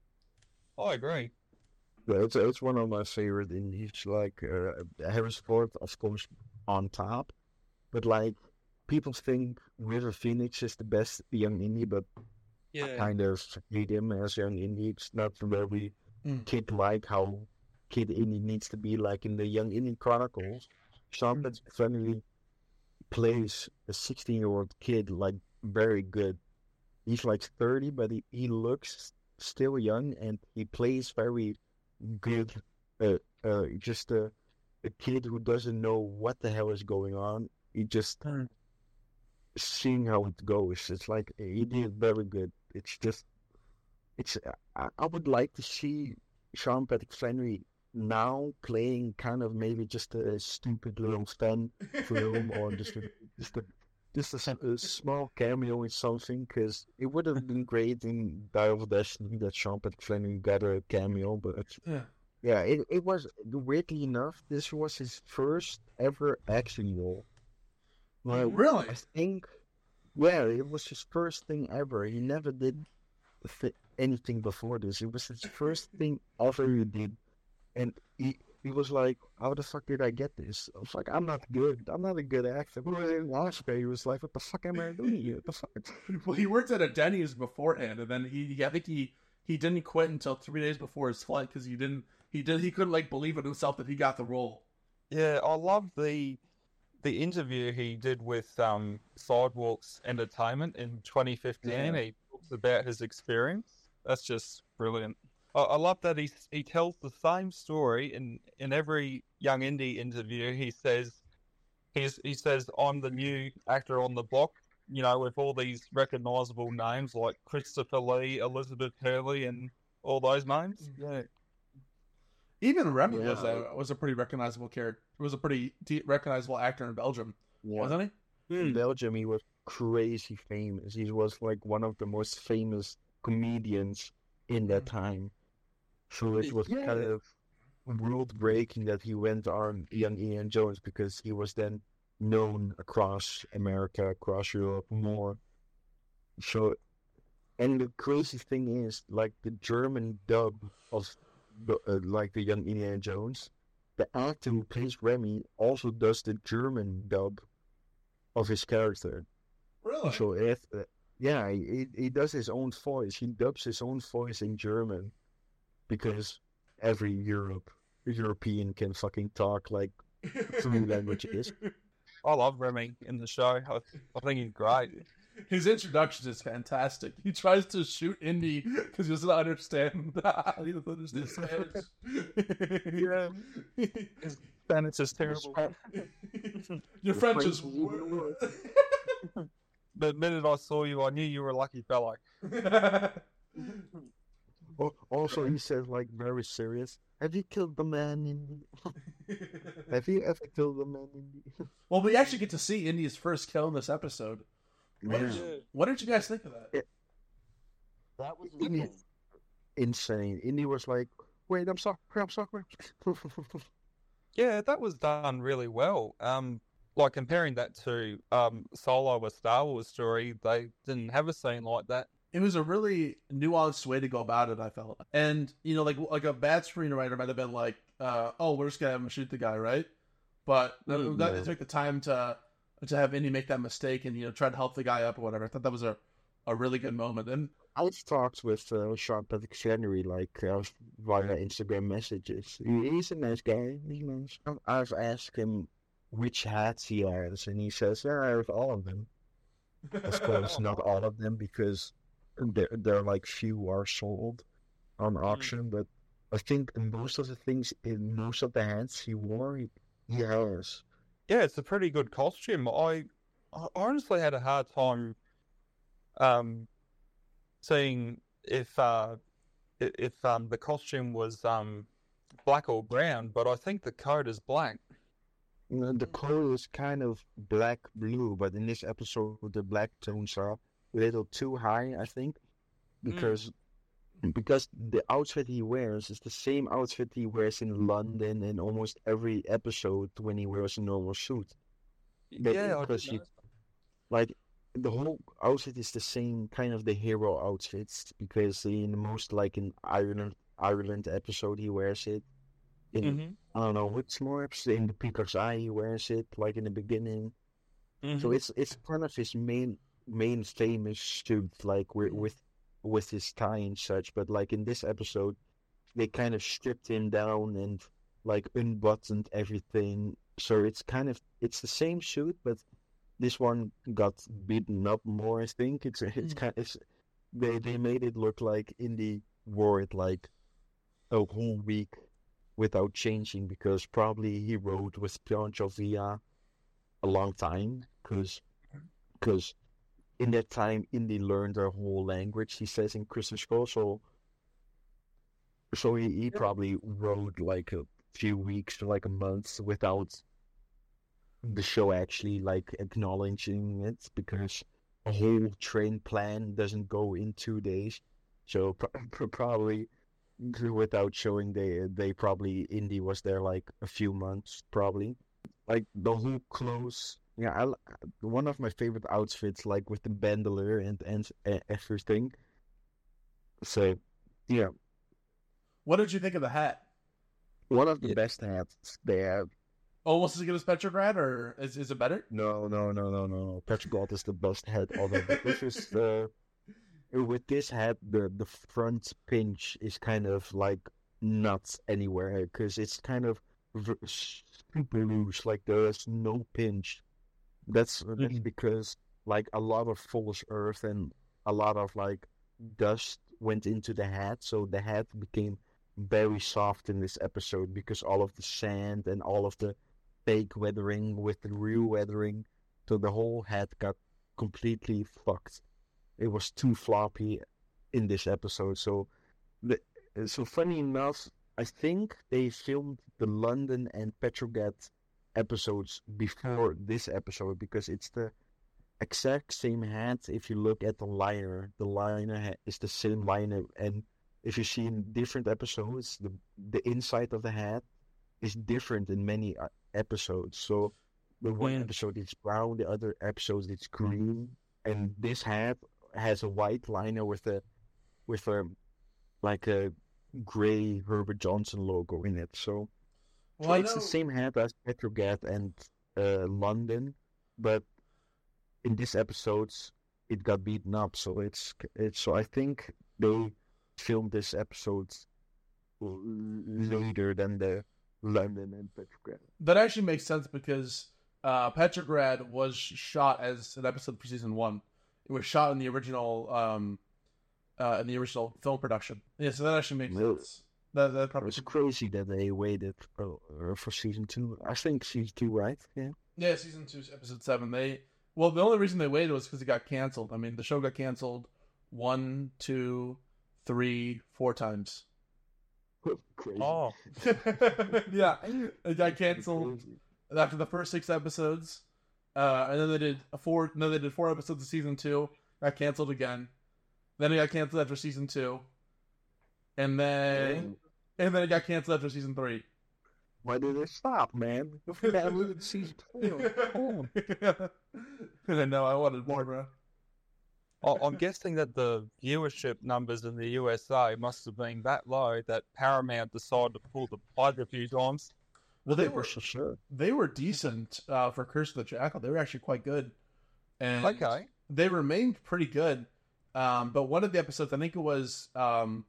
I agree. Yeah, it's one of my favorite Indies. Like Harrison Ford, of course, on top, but like people think River Phoenix is the best young Indy, but I kind of hate him as young Indy. It's not very kid-like how Kid Indy needs to be like in the Young Indy Chronicles. Sean Patrick Flannery plays a 16-year-old kid like very good. He's like 30, but he looks still young, and he plays very good. Just a kid who doesn't know what the hell is going on. He just seeing how it goes. It's like he did very good. I would like to see Sean Patrick Flannery now playing kind of maybe just a stupid little fan film or just a small cameo in something, because it would have been great in Dial of Destiny that Sean Patrick Flannery got a cameo, but it was, weirdly enough, this was his first ever action role. Like, really? I think, it was his first thing ever. He never did anything before this. It was his first thing ever he did. And he was like, how the fuck did I get this? I was like, I'm not good. I'm not a good actor. He was like, what the fuck am I doing here? What the fuck? Well, he worked at a Denny's beforehand, and then I think he didn't quit until 3 days before his flight because he couldn't like believe in himself that he got the role. Yeah, I love the interview he did with Sidewalks Entertainment in 2015. Yeah. He talks about his experience. That's just brilliant. I love that he tells the same story in every Young Indy interview. He says I'm the new actor on the block, you know, with all these recognizable names like Christopher Lee, Elizabeth Hurley, and all those names. Yeah. Even Remy was a pretty recognizable character. Was a pretty recognizable actor in Belgium, wasn't he? In Belgium, he was crazy famous. He was like one of the most famous comedians in that time. So it was kind of world breaking that he went on Young Indiana Jones, because he was then known across America, across Europe more. So, and the crazy thing is, like the German dub of like the Young Indiana Jones, the actor who plays Remy also does the German dub of his character. Really? So if he does his own voice. He dubs his own voice in German, because every European can fucking talk like 3 languages. I love Remy in the show. I think he's great. His introduction is fantastic. He tries to shoot Indy because he doesn't understand. He doesn't understand Spanish. Yeah. His Spanish is terrible. Your French is The minute I saw you, I knew you were a lucky fellow. Also, he says, like, very serious, have you killed the man, Indy? Have you ever killed the man, Indy? Well, we actually get to see Indy's first kill in this episode. What did you guys think of that? That was insane. Indy was like, wait, I'm sorry. Yeah, that was done really well. Like comparing that to Solo, a Star Wars story, they didn't have a scene like that. It was a really nuanced way to go about it, I felt. And, you know, like a bad screenwriter might have been like, oh, we're just going to have him shoot the guy, right? But that took the time to have Indy make that mistake and, you know, try to help the guy up or whatever. I thought that was a really good moment. And I've talked with Sean Patrick Flannery, like, via Instagram messages. He's a nice guy. He's nice. I've asked him which hats he has, and he says, yeah, I have all of them. Of course, not all of them, because they're like few are sold on auction, but I think most of the things in most of the hats he wore, he has. Yeah, it's a pretty good costume. I honestly had a hard time seeing if the costume was black or brown, but I think the coat is black. The coat is kind of black-blue, but in this episode the black tones are a little too high, I think, because the outfit he wears is the same outfit he wears in London in almost every episode when he wears a normal suit. Yeah, because like the whole outfit is the same, kind of the hero outfits, because in the most like in Ireland episode he wears it. I don't know which more episode, in the Peacock's Eye he wears it, like in the beginning. So it's kind of his main famous suit, like with his tie and such. But like in this episode, they kind of stripped him down and like unbuttoned everything. So it's the same suit, but this one got beaten up more. I think they made it look like Indy wore it like a whole week without changing, because probably he rode with Pancho Villa a long time, because in that time Indy learned their whole language, he says in Christmas School, so he probably rode like a few weeks to like a month without the show actually like acknowledging it, because a whole train plan doesn't go in 2 days, so probably without showing they probably Indy was there like a few months, probably. Like the whole clothes, one of my favorite outfits, like with the bandolier and everything. So yeah. What did you think of the hat? One of the best hats they have. Almost as good as Petrograd, or is it better? No. Petrograd is the best hat of it. This is with this hat, the front pinch is kind of like not anywhere, because it's kind of super loose, like there's no pinch. That's because like a lot of false earth and a lot of like dust went into the hat, so the hat became very soft in this episode, because all of the sand and all of the fake weathering with the real weathering, so the whole hat got completely fucked. It was too floppy in this episode. So funny enough, I think they filmed the London and Petrograd episodes before this episode because it's the exact same hat. If you look at the liner is the same liner, and if you see in different episodes, the inside of the hat is different in many episodes. So the one episode is brown, the other episode it's green, and this hat has a white liner with a like a gray Herbert Johnson logo in it. So, it's the same hat as Petrograd and London, but in this episodes it got beaten up. So so I think they filmed this episode later than the London and Petrograd. That actually makes sense because Petrograd was shot as an episode for season 1. It was shot in the original film production. Yeah, so that actually makes sense. That probably it's crazy that they waited for season 2. I think season 2, right? Yeah. Yeah, season 2, episode 7. The only reason they waited was because it got canceled. I mean, the show got canceled 1, 2, 3, 4 times. Crazy. Oh. Yeah, it got canceled after the first 6 episodes, and then they did 4 episodes of season 2. Got canceled again. Then it got canceled after season 2, and then it got canceled after season 3. Why did they stop, man? Season 2. No, I wanted more, bro. I'm guessing that the viewership numbers in the USA must have been that low that Paramount decided to pull the plug a few times. Well, they were decent for Curse of the Jackal. They were actually quite good, and they remained pretty good. But one of the episodes, I think it was one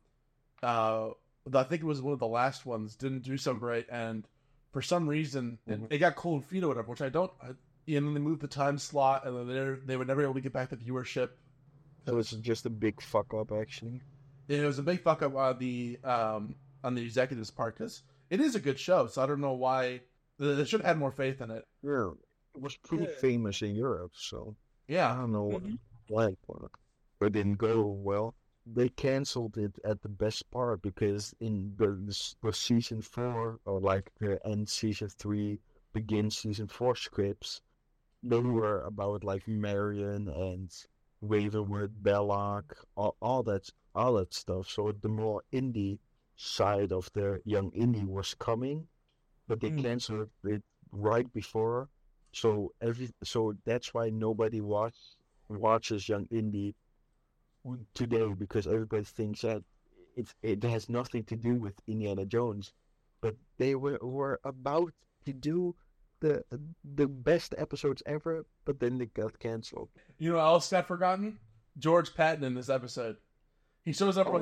of the last ones, didn't do so great, and for some reason it got cold feet or whatever, which and then they moved the time slot, and then they were never able to get back the viewership. So it's just a big fuck up, actually. It was a big fuck up on the executives' part because it is a good show. So I don't know why they should have had more faith in it. Yeah, it was pretty famous in Europe, so yeah, I don't know why it didn't go well. They canceled it at the best part because in the season 4 or like the end season 3, begin season 4 scripts, they were about like Marion and Waverwood, Belloc, all that stuff. So the more indie side of the young indie was coming, but they canceled it right before. So that's why nobody watches young indie today, because everybody thinks that it has nothing to do with Indiana Jones, but they were about to do the best episodes ever, but then they got canceled. You know what else got forgotten? George Patton in this episode. He shows up for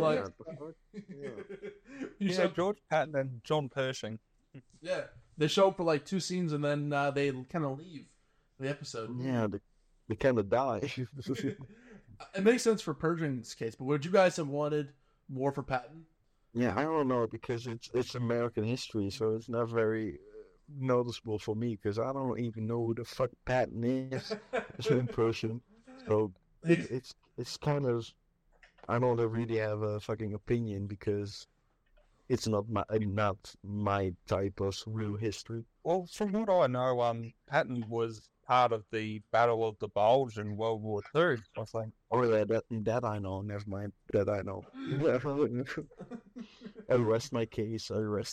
George Patton and John Pershing. Yeah, they show up for like 2 scenes and then they kind of leave the episode. Yeah, they kind of die. It makes sense for Pershing's case, but would you guys have wanted more for Patton? Yeah, I don't know, because it's American history, so it's not very noticeable for me, because I don't even know who the fuck Patton is as a person. So it's kind of, I don't really have a fucking opinion, because it's not my type of real history. Well, from what I know, Patton was part of the Battle of the Bulge in World War II, I think. Oh, yeah, that I know. Never mind. That I know. I rest my case.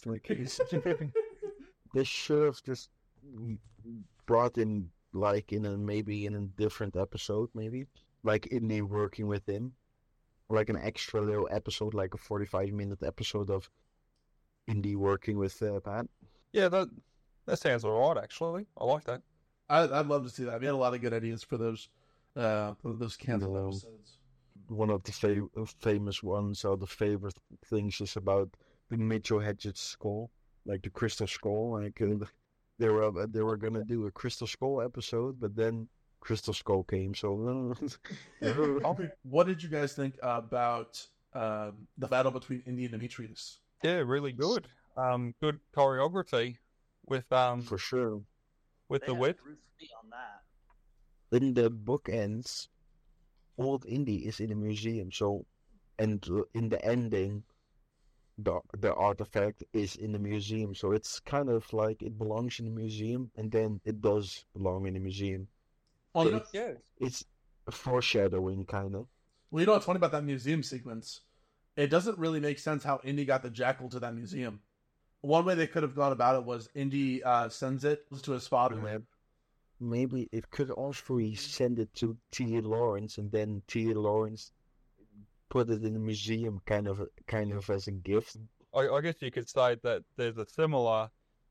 They should have just brought in, like, maybe in a different episode, maybe. Like, Indy working with him. Like an extra little episode, like a 45-minute episode of Indy working with Pat. Yeah, that sounds alright, actually. I like that. I'd love to see that. We had a lot of good ideas for those canceled episodes. One of the famous ones, or the favorite things, is about the Mitchell Hedges skull, like the Crystal Skull. Like they were gonna do a Crystal Skull episode, but then Crystal Skull came. So, what did you guys think about the battle between Indy and Demetrius? Yeah, really good. Good choreography with for sure. With the whip. In the book ends, old Indy is in a museum. So, and in the ending, the artifact is in the museum, so it's kind of like it belongs in the museum, and then it does belong in the museum. Well, So it's a foreshadowing, kind of. well, you know what's funny about that museum sequence? It doesn't really make sense how Indy got the jackal to that museum. One way they could have gone about it was Indy sends it to his father. Maybe it could also he send it to T. Lawrence, and then T. Lawrence put it in the museum, kind of as a gift. I guess you could say that there's a similar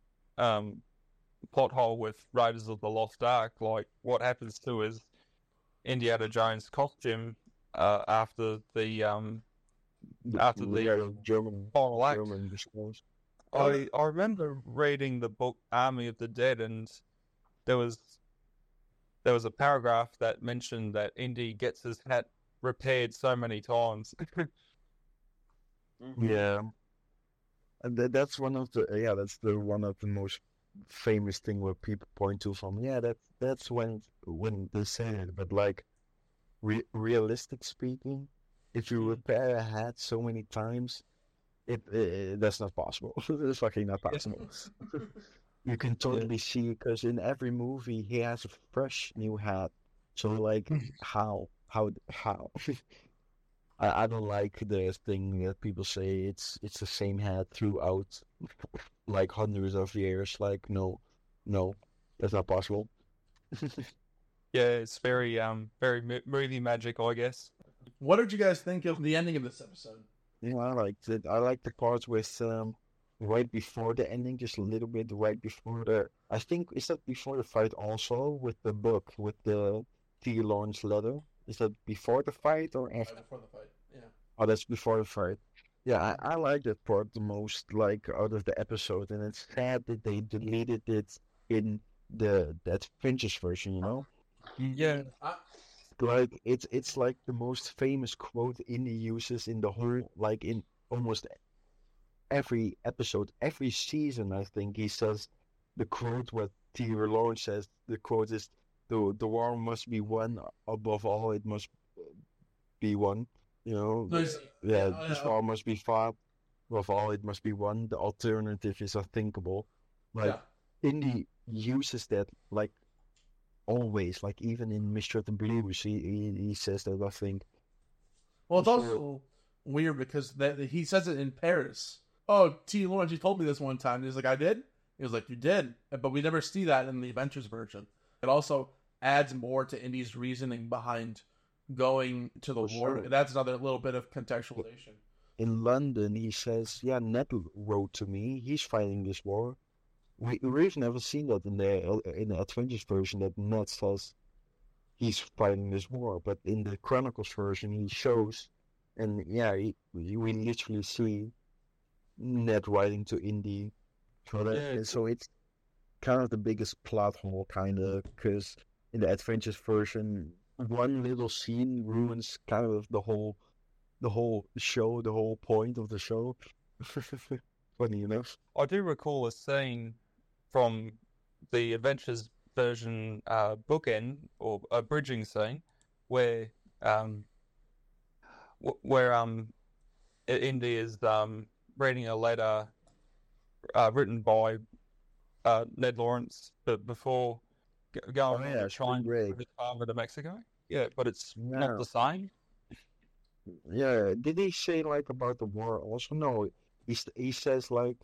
plot hole with Raiders of the Lost Ark. Like, what happens to his Indiana Jones costume after the German final act? German discourse. I remember reading the book Army of the Dead, and there was a paragraph that mentioned that Indy gets his hat repaired so many times. Yeah, and that's one of the most famous thing where people point to from. Yeah, that's when they say it. But like, realistic speaking, if you repair a hat so many times, that's not possible. It's fucking not possible. You can totally see, because in every movie he has a fresh new hat. So like, how? I don't like the thing that people say it's the same hat throughout, like hundreds of years. Like, no, that's not possible. Yeah, it's very movie magic, I guess. What did you guys think of the ending of this episode? Yeah, I liked it. I like the parts with right before the ending, just a little bit right before the. I think is that before the fight also with the book with the T. Lawrence letter. Is that before the fight or after? Before the fight, yeah. Oh, that's before the fight. Yeah, I like that part the most, like, out of the episode, and it's sad that they deleted it in that Finch's version, you know? Yeah. Like, it's like the most famous quote Indy uses in the whole, like, in almost every episode, every season, I think he says the quote what T. Lawrence says, the quote is, the war must be won, above all it must be won, you know? This war must be fought, above all it must be won, the alternative is unthinkable. Like, Indy uses that, like, always, like, even in Mr. the Blues, he says that, I think. Well, it's also weird because he says it in Paris. Oh, T. Lawrence, you told me this one time. And he's like, I did? He was like, you did. But we never see that in the Adventures version. It also adds more to Indy's reasoning behind going to the war. Sure. That's another little bit of contextualization. In London, he says, yeah, Ned wrote to me. He's fighting this war. We've never seen that in the Adventures version, that Ned says he's fighting this war. But in the Chronicles version, he shows, and yeah, we literally see Ned writing to Indy. So it's kind of the biggest plot hole, kind of, because in the Adventures version, one little scene ruins kind of the whole show, the whole point of the show. Funny enough. I do recall a scene from the Adventures version bookend, or a bridging scene, where Indy is reading a letter written by Ned Lawrence, but before going on to try and bring his father to Mexico. Yeah, but it's not the same. Yeah, did he say like about the war also? No, he says like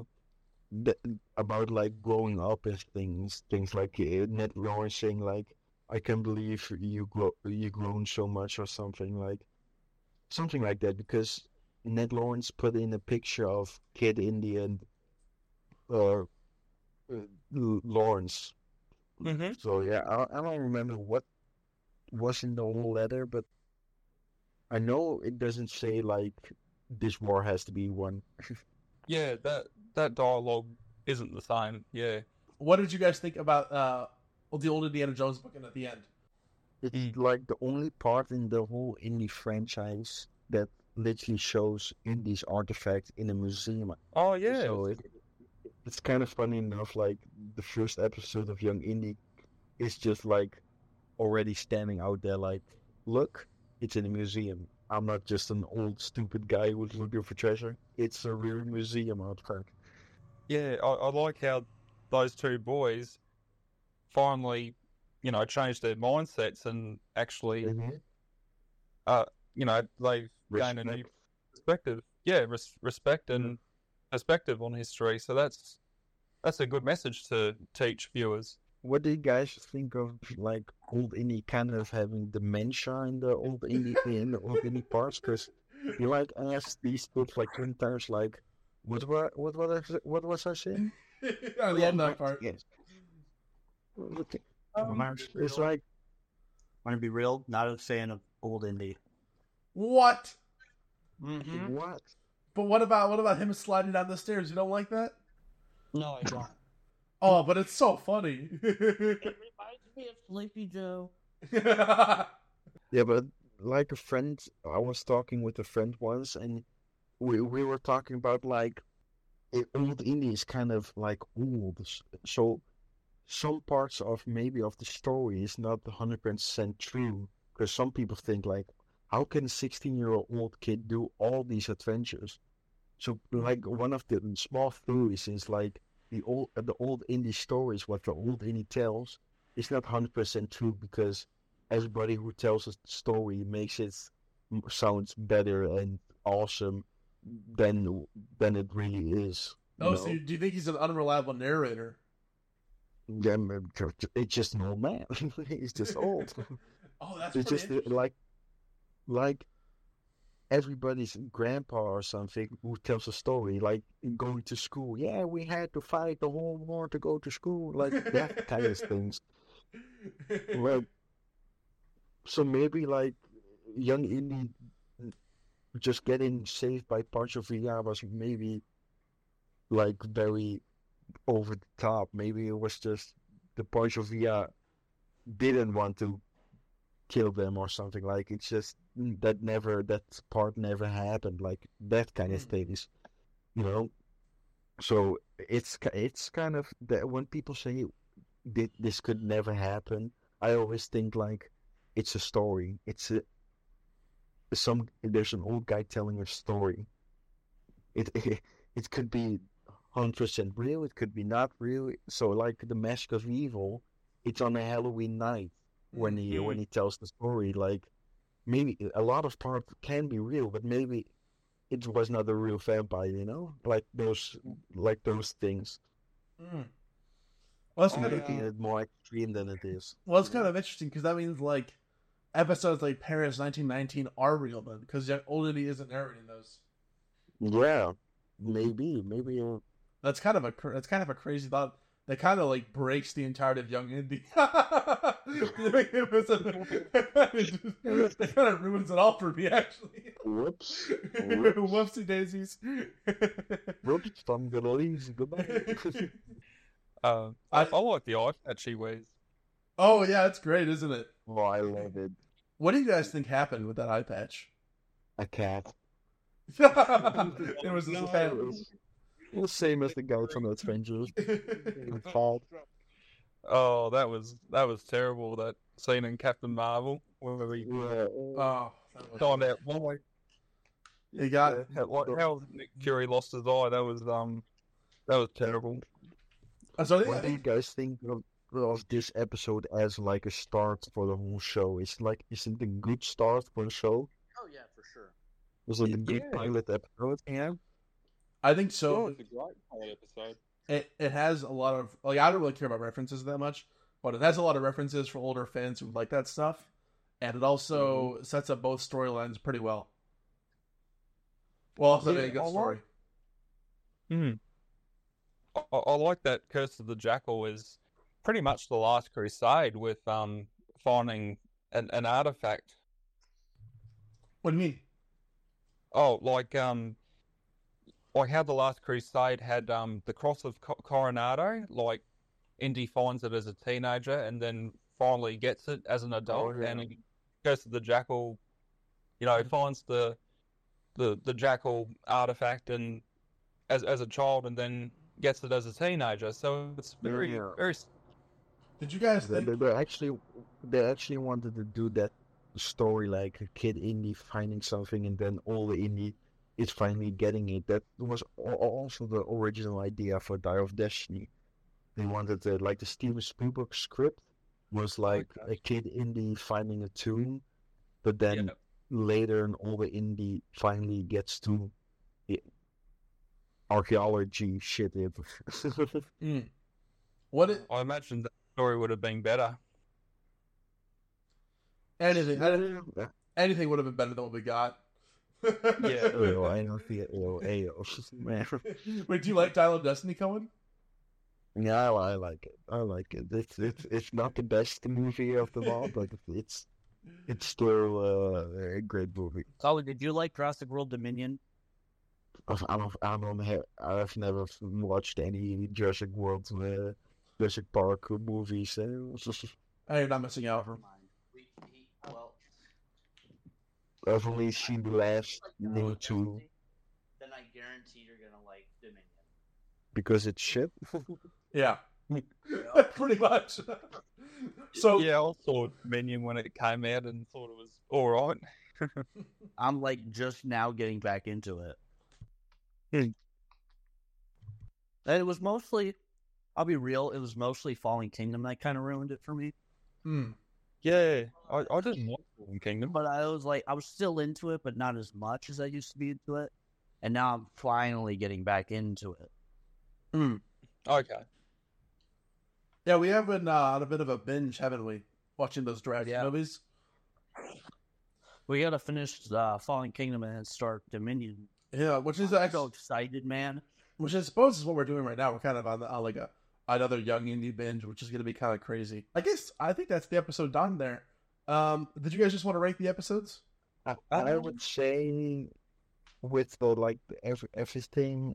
about like growing up and things like Ned Lawrence saying like, I can't believe you grown so much, or something like that, because Ned Lawrence put in a picture of Kid Indy and Lawrence. Mm-hmm. So yeah, I don't remember what was in the whole letter, but I know it doesn't say like this war has to be won. Yeah, that dialogue isn't the same. Yeah. What did you guys think about the old Indiana Jones book and at the end? It's like the only part in the whole Indy franchise that literally shows Indy's artifact in a museum. Oh yeah. So it's kind of funny enough. Like the first episode of Young Indy is just like already standing out there. Like, look, it's in a museum. I'm not just an old stupid guy who's looking for treasure. It's a real museum artifact. Yeah, I like how those two boys finally, changed their mindsets and actually, they've gained a new perspective. Yeah, respect and perspective on history. So that's a good message to teach viewers. What do you guys think of like old indie kind of having dementia in the old indie parts? Because you like ask these stuff like 20 times, like what was I saying? I love that part. Yes. It's like, want to be real, not a fan of old indie. What? Mm-hmm. What? But what about him sliding down the stairs? You don't like that? No, I don't. Oh, but it's so funny. It reminds me of Sleepy Joe. Yeah, but like a friend, I was talking with a friend once, and we were talking about like old indie is kind of like old, so some parts of maybe of the story is not 100% true, because some people think like, how can a 16-year-old kid do all these adventures? So like one of the small theories is like the old indie stories, what the old indie tells, is not 100% true, because everybody who tells a story makes it sounds better and awesome than it really is. Oh, so do you think he's an unreliable narrator? Yeah, it's just an old man. He's just old. Oh, that's it's just like everybody's grandpa or something who tells a story, like going to school. Yeah, we had to fight the whole war to go to school, like that kind of things. Well, so maybe like young indie just getting saved by Pancho Villa was maybe like very over the top. Maybe it was just the Pancho Villa didn't want to kill them or something. Like it's just that part never happened. Like that kind of things, So it's kind of that when people say this could never happen, I always think like it's a story. There's an old guy telling a story. It could be 100% real. It could be not real. So like the Mask of Evil, it's on a Halloween night when he tells the story. Like maybe a lot of part can be real, but maybe it was not a real vampire. Like those things. Mm. Well, that's I'm making it more extreme than it is. Well, it's kind of interesting because that means like episodes like Paris 1919 are real then, because old indie isn't narrating those. Yeah, maybe. That's kind of a crazy thought. That kind of like breaks the entirety of young indie. It kind of ruins it all for me, actually. Whoops. Whoopsie daisies. Whoops, I'm gonna leave. Goodbye. I like the eye that she wears. Oh yeah, it's great, isn't it? Oh, I love it. What do you guys think happened with that eye patch? A cat. It was just a cat. The same as the guy from the Avengers. Oh, that was terrible. That scene in Captain Marvel where we found out why. You got it. How Nick Fury lost his eye. That was terrible. What do you guys think of this episode as like a start for the whole show? Isn't it a good start for the show? Oh yeah, for sure. Was it a good pilot episode? Yeah. I think so. Oh, it's a great pilot episode. It has a lot of I don't really care about references that much, but it has a lot of references for older fans who like that stuff, and it also sets up both storylines pretty well. Well, also a good story. I like that Curse of the Jackal is pretty much the last crusade with finding an artifact. What do you mean? Oh, like how the Last Crusade had the Cross of Coronado, like Indy finds it as a teenager and then finally gets it as an adult, and he goes to the Jackal, finds the Jackal artifact and as a child, and then gets it as a teenager. So it's very very. Did you guys think they actually wanted to do that story like a kid indie finding something and then all the indie is finally getting it. That was also the original idea for Dial of Destiny. They wanted like the Steven Spielberg script was like a kid indie finding a tune, but then later in all the indie finally gets to archaeology shit. I imagine that story would have been better. Anything would have been better than what we got. Yeah. I don't see it. Man. Wait, do you like Dial of Destiny, Cohen? Yeah, I like it. I like it. It's not the best movie of them all, but it's still a great movie. Colin, did you like Jurassic World Dominion? I've never watched any Jurassic World, Jurassic Park movies. You're not missing out. I've only seen the last two. Then I guarantee you're gonna like Dominion. Because it's shit? Yeah. Pretty much. So yeah, I saw Dominion when it came out and thought it was alright. I'm like just now getting back into it. And it was mostly, I'll be real, it was mostly Fallen Kingdom that kind of ruined it for me. Yeah, I didn't like Fallen Kingdom. But I was still into it, but not as much as I used to be into it. And now I'm finally getting back into it. Okay. Yeah, we have been on a bit of a binge, haven't we? Watching those Jurassic movies. We gotta finish Fallen Kingdom and then start Dominion. Yeah, which is I'm so excited, man. Which I suppose is what we're doing right now. We're kind of on like another young indie binge, which is going to be kind of crazy. I think that's the episode done there. Did you guys just want to rate the episodes? I would say with everything,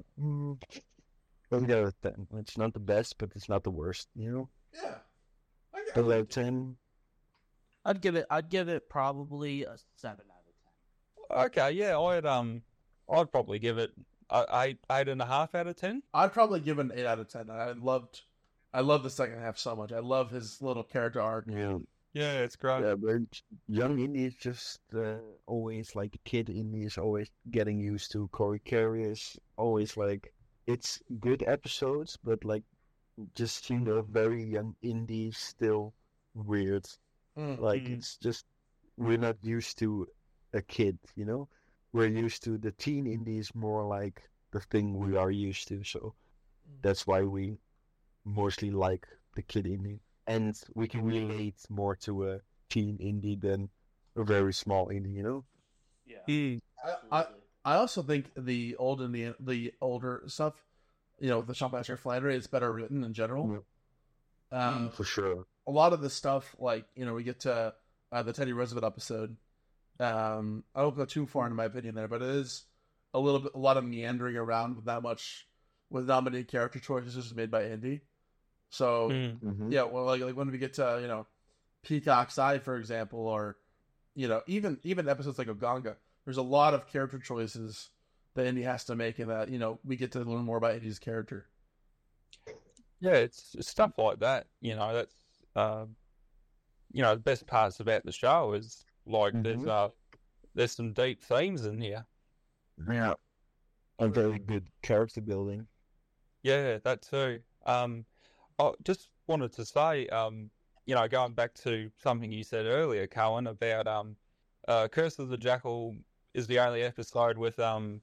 it's not the best, but it's not the worst. You know? Yeah. 10. I'd give it probably a 7 out of 10. Okay, yeah, I'd probably give it eight and a half out of 10. I'd probably give it an 8 out of 10. I love the second half so much. I love his little character arc. Yeah, it's great. Yeah, but young indie is just always like the kid indie is always getting used to. Corey Carey is always like, it's good episodes, but like just seeing a very young indie still weird. Like it's just, we're not used to a kid, you know? We're used to the teen indies more like the thing we are used to, so that's why we mostly like the kid indie. And we can relate more to a teen indie than a very small indie, you know? Yeah. I also think the older stuff, you know, the Shopmaster Flannery is better written in general. For sure. A lot of the stuff, like, you know, we get to the Teddy Roosevelt episode. I don't go too far into my opinion there, but it is a lot of meandering around with not many character choices made by Indy. So yeah, well, like when we get to, you know, Peacock's Eye, for example, or, you know, even episodes like Oganga, there's a lot of character choices that Indy has to make, and that, you know, we get to learn more about Indy's character. Yeah, it's stuff like that. You know, that's you know, the best parts about the show is like there's some deep themes in here. Yeah, a very good character building. Yeah, that too. I just wanted to say, you know, going back to something you said earlier, Cohen, about Curse of the Jackal is the only episode with child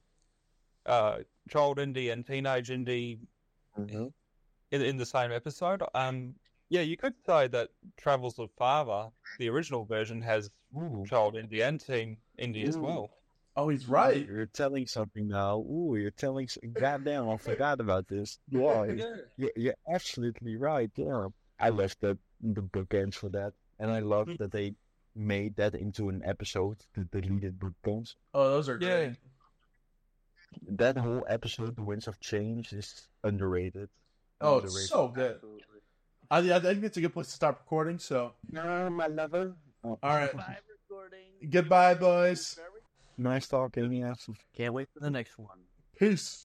Indy and teenage Indy in the same episode. Yeah, you could say that Travels of Father, the original version, has child Indy and teen Indy as well. Oh, he's right. You're telling something now. You're telling. Goddamn, I forgot about this. Yeah, you're absolutely right. Yeah, I left the bookends for that, and I love that they made that into an episode. The deleted bookends. Oh, those are great. That whole episode, The Winds of Change, is underrated. Oh, it's so good. I think it's a good place to stop recording. So, no, my lover. All right. Goodbye, boys. Nice talking. Yeah. Can't wait for the next one. Peace.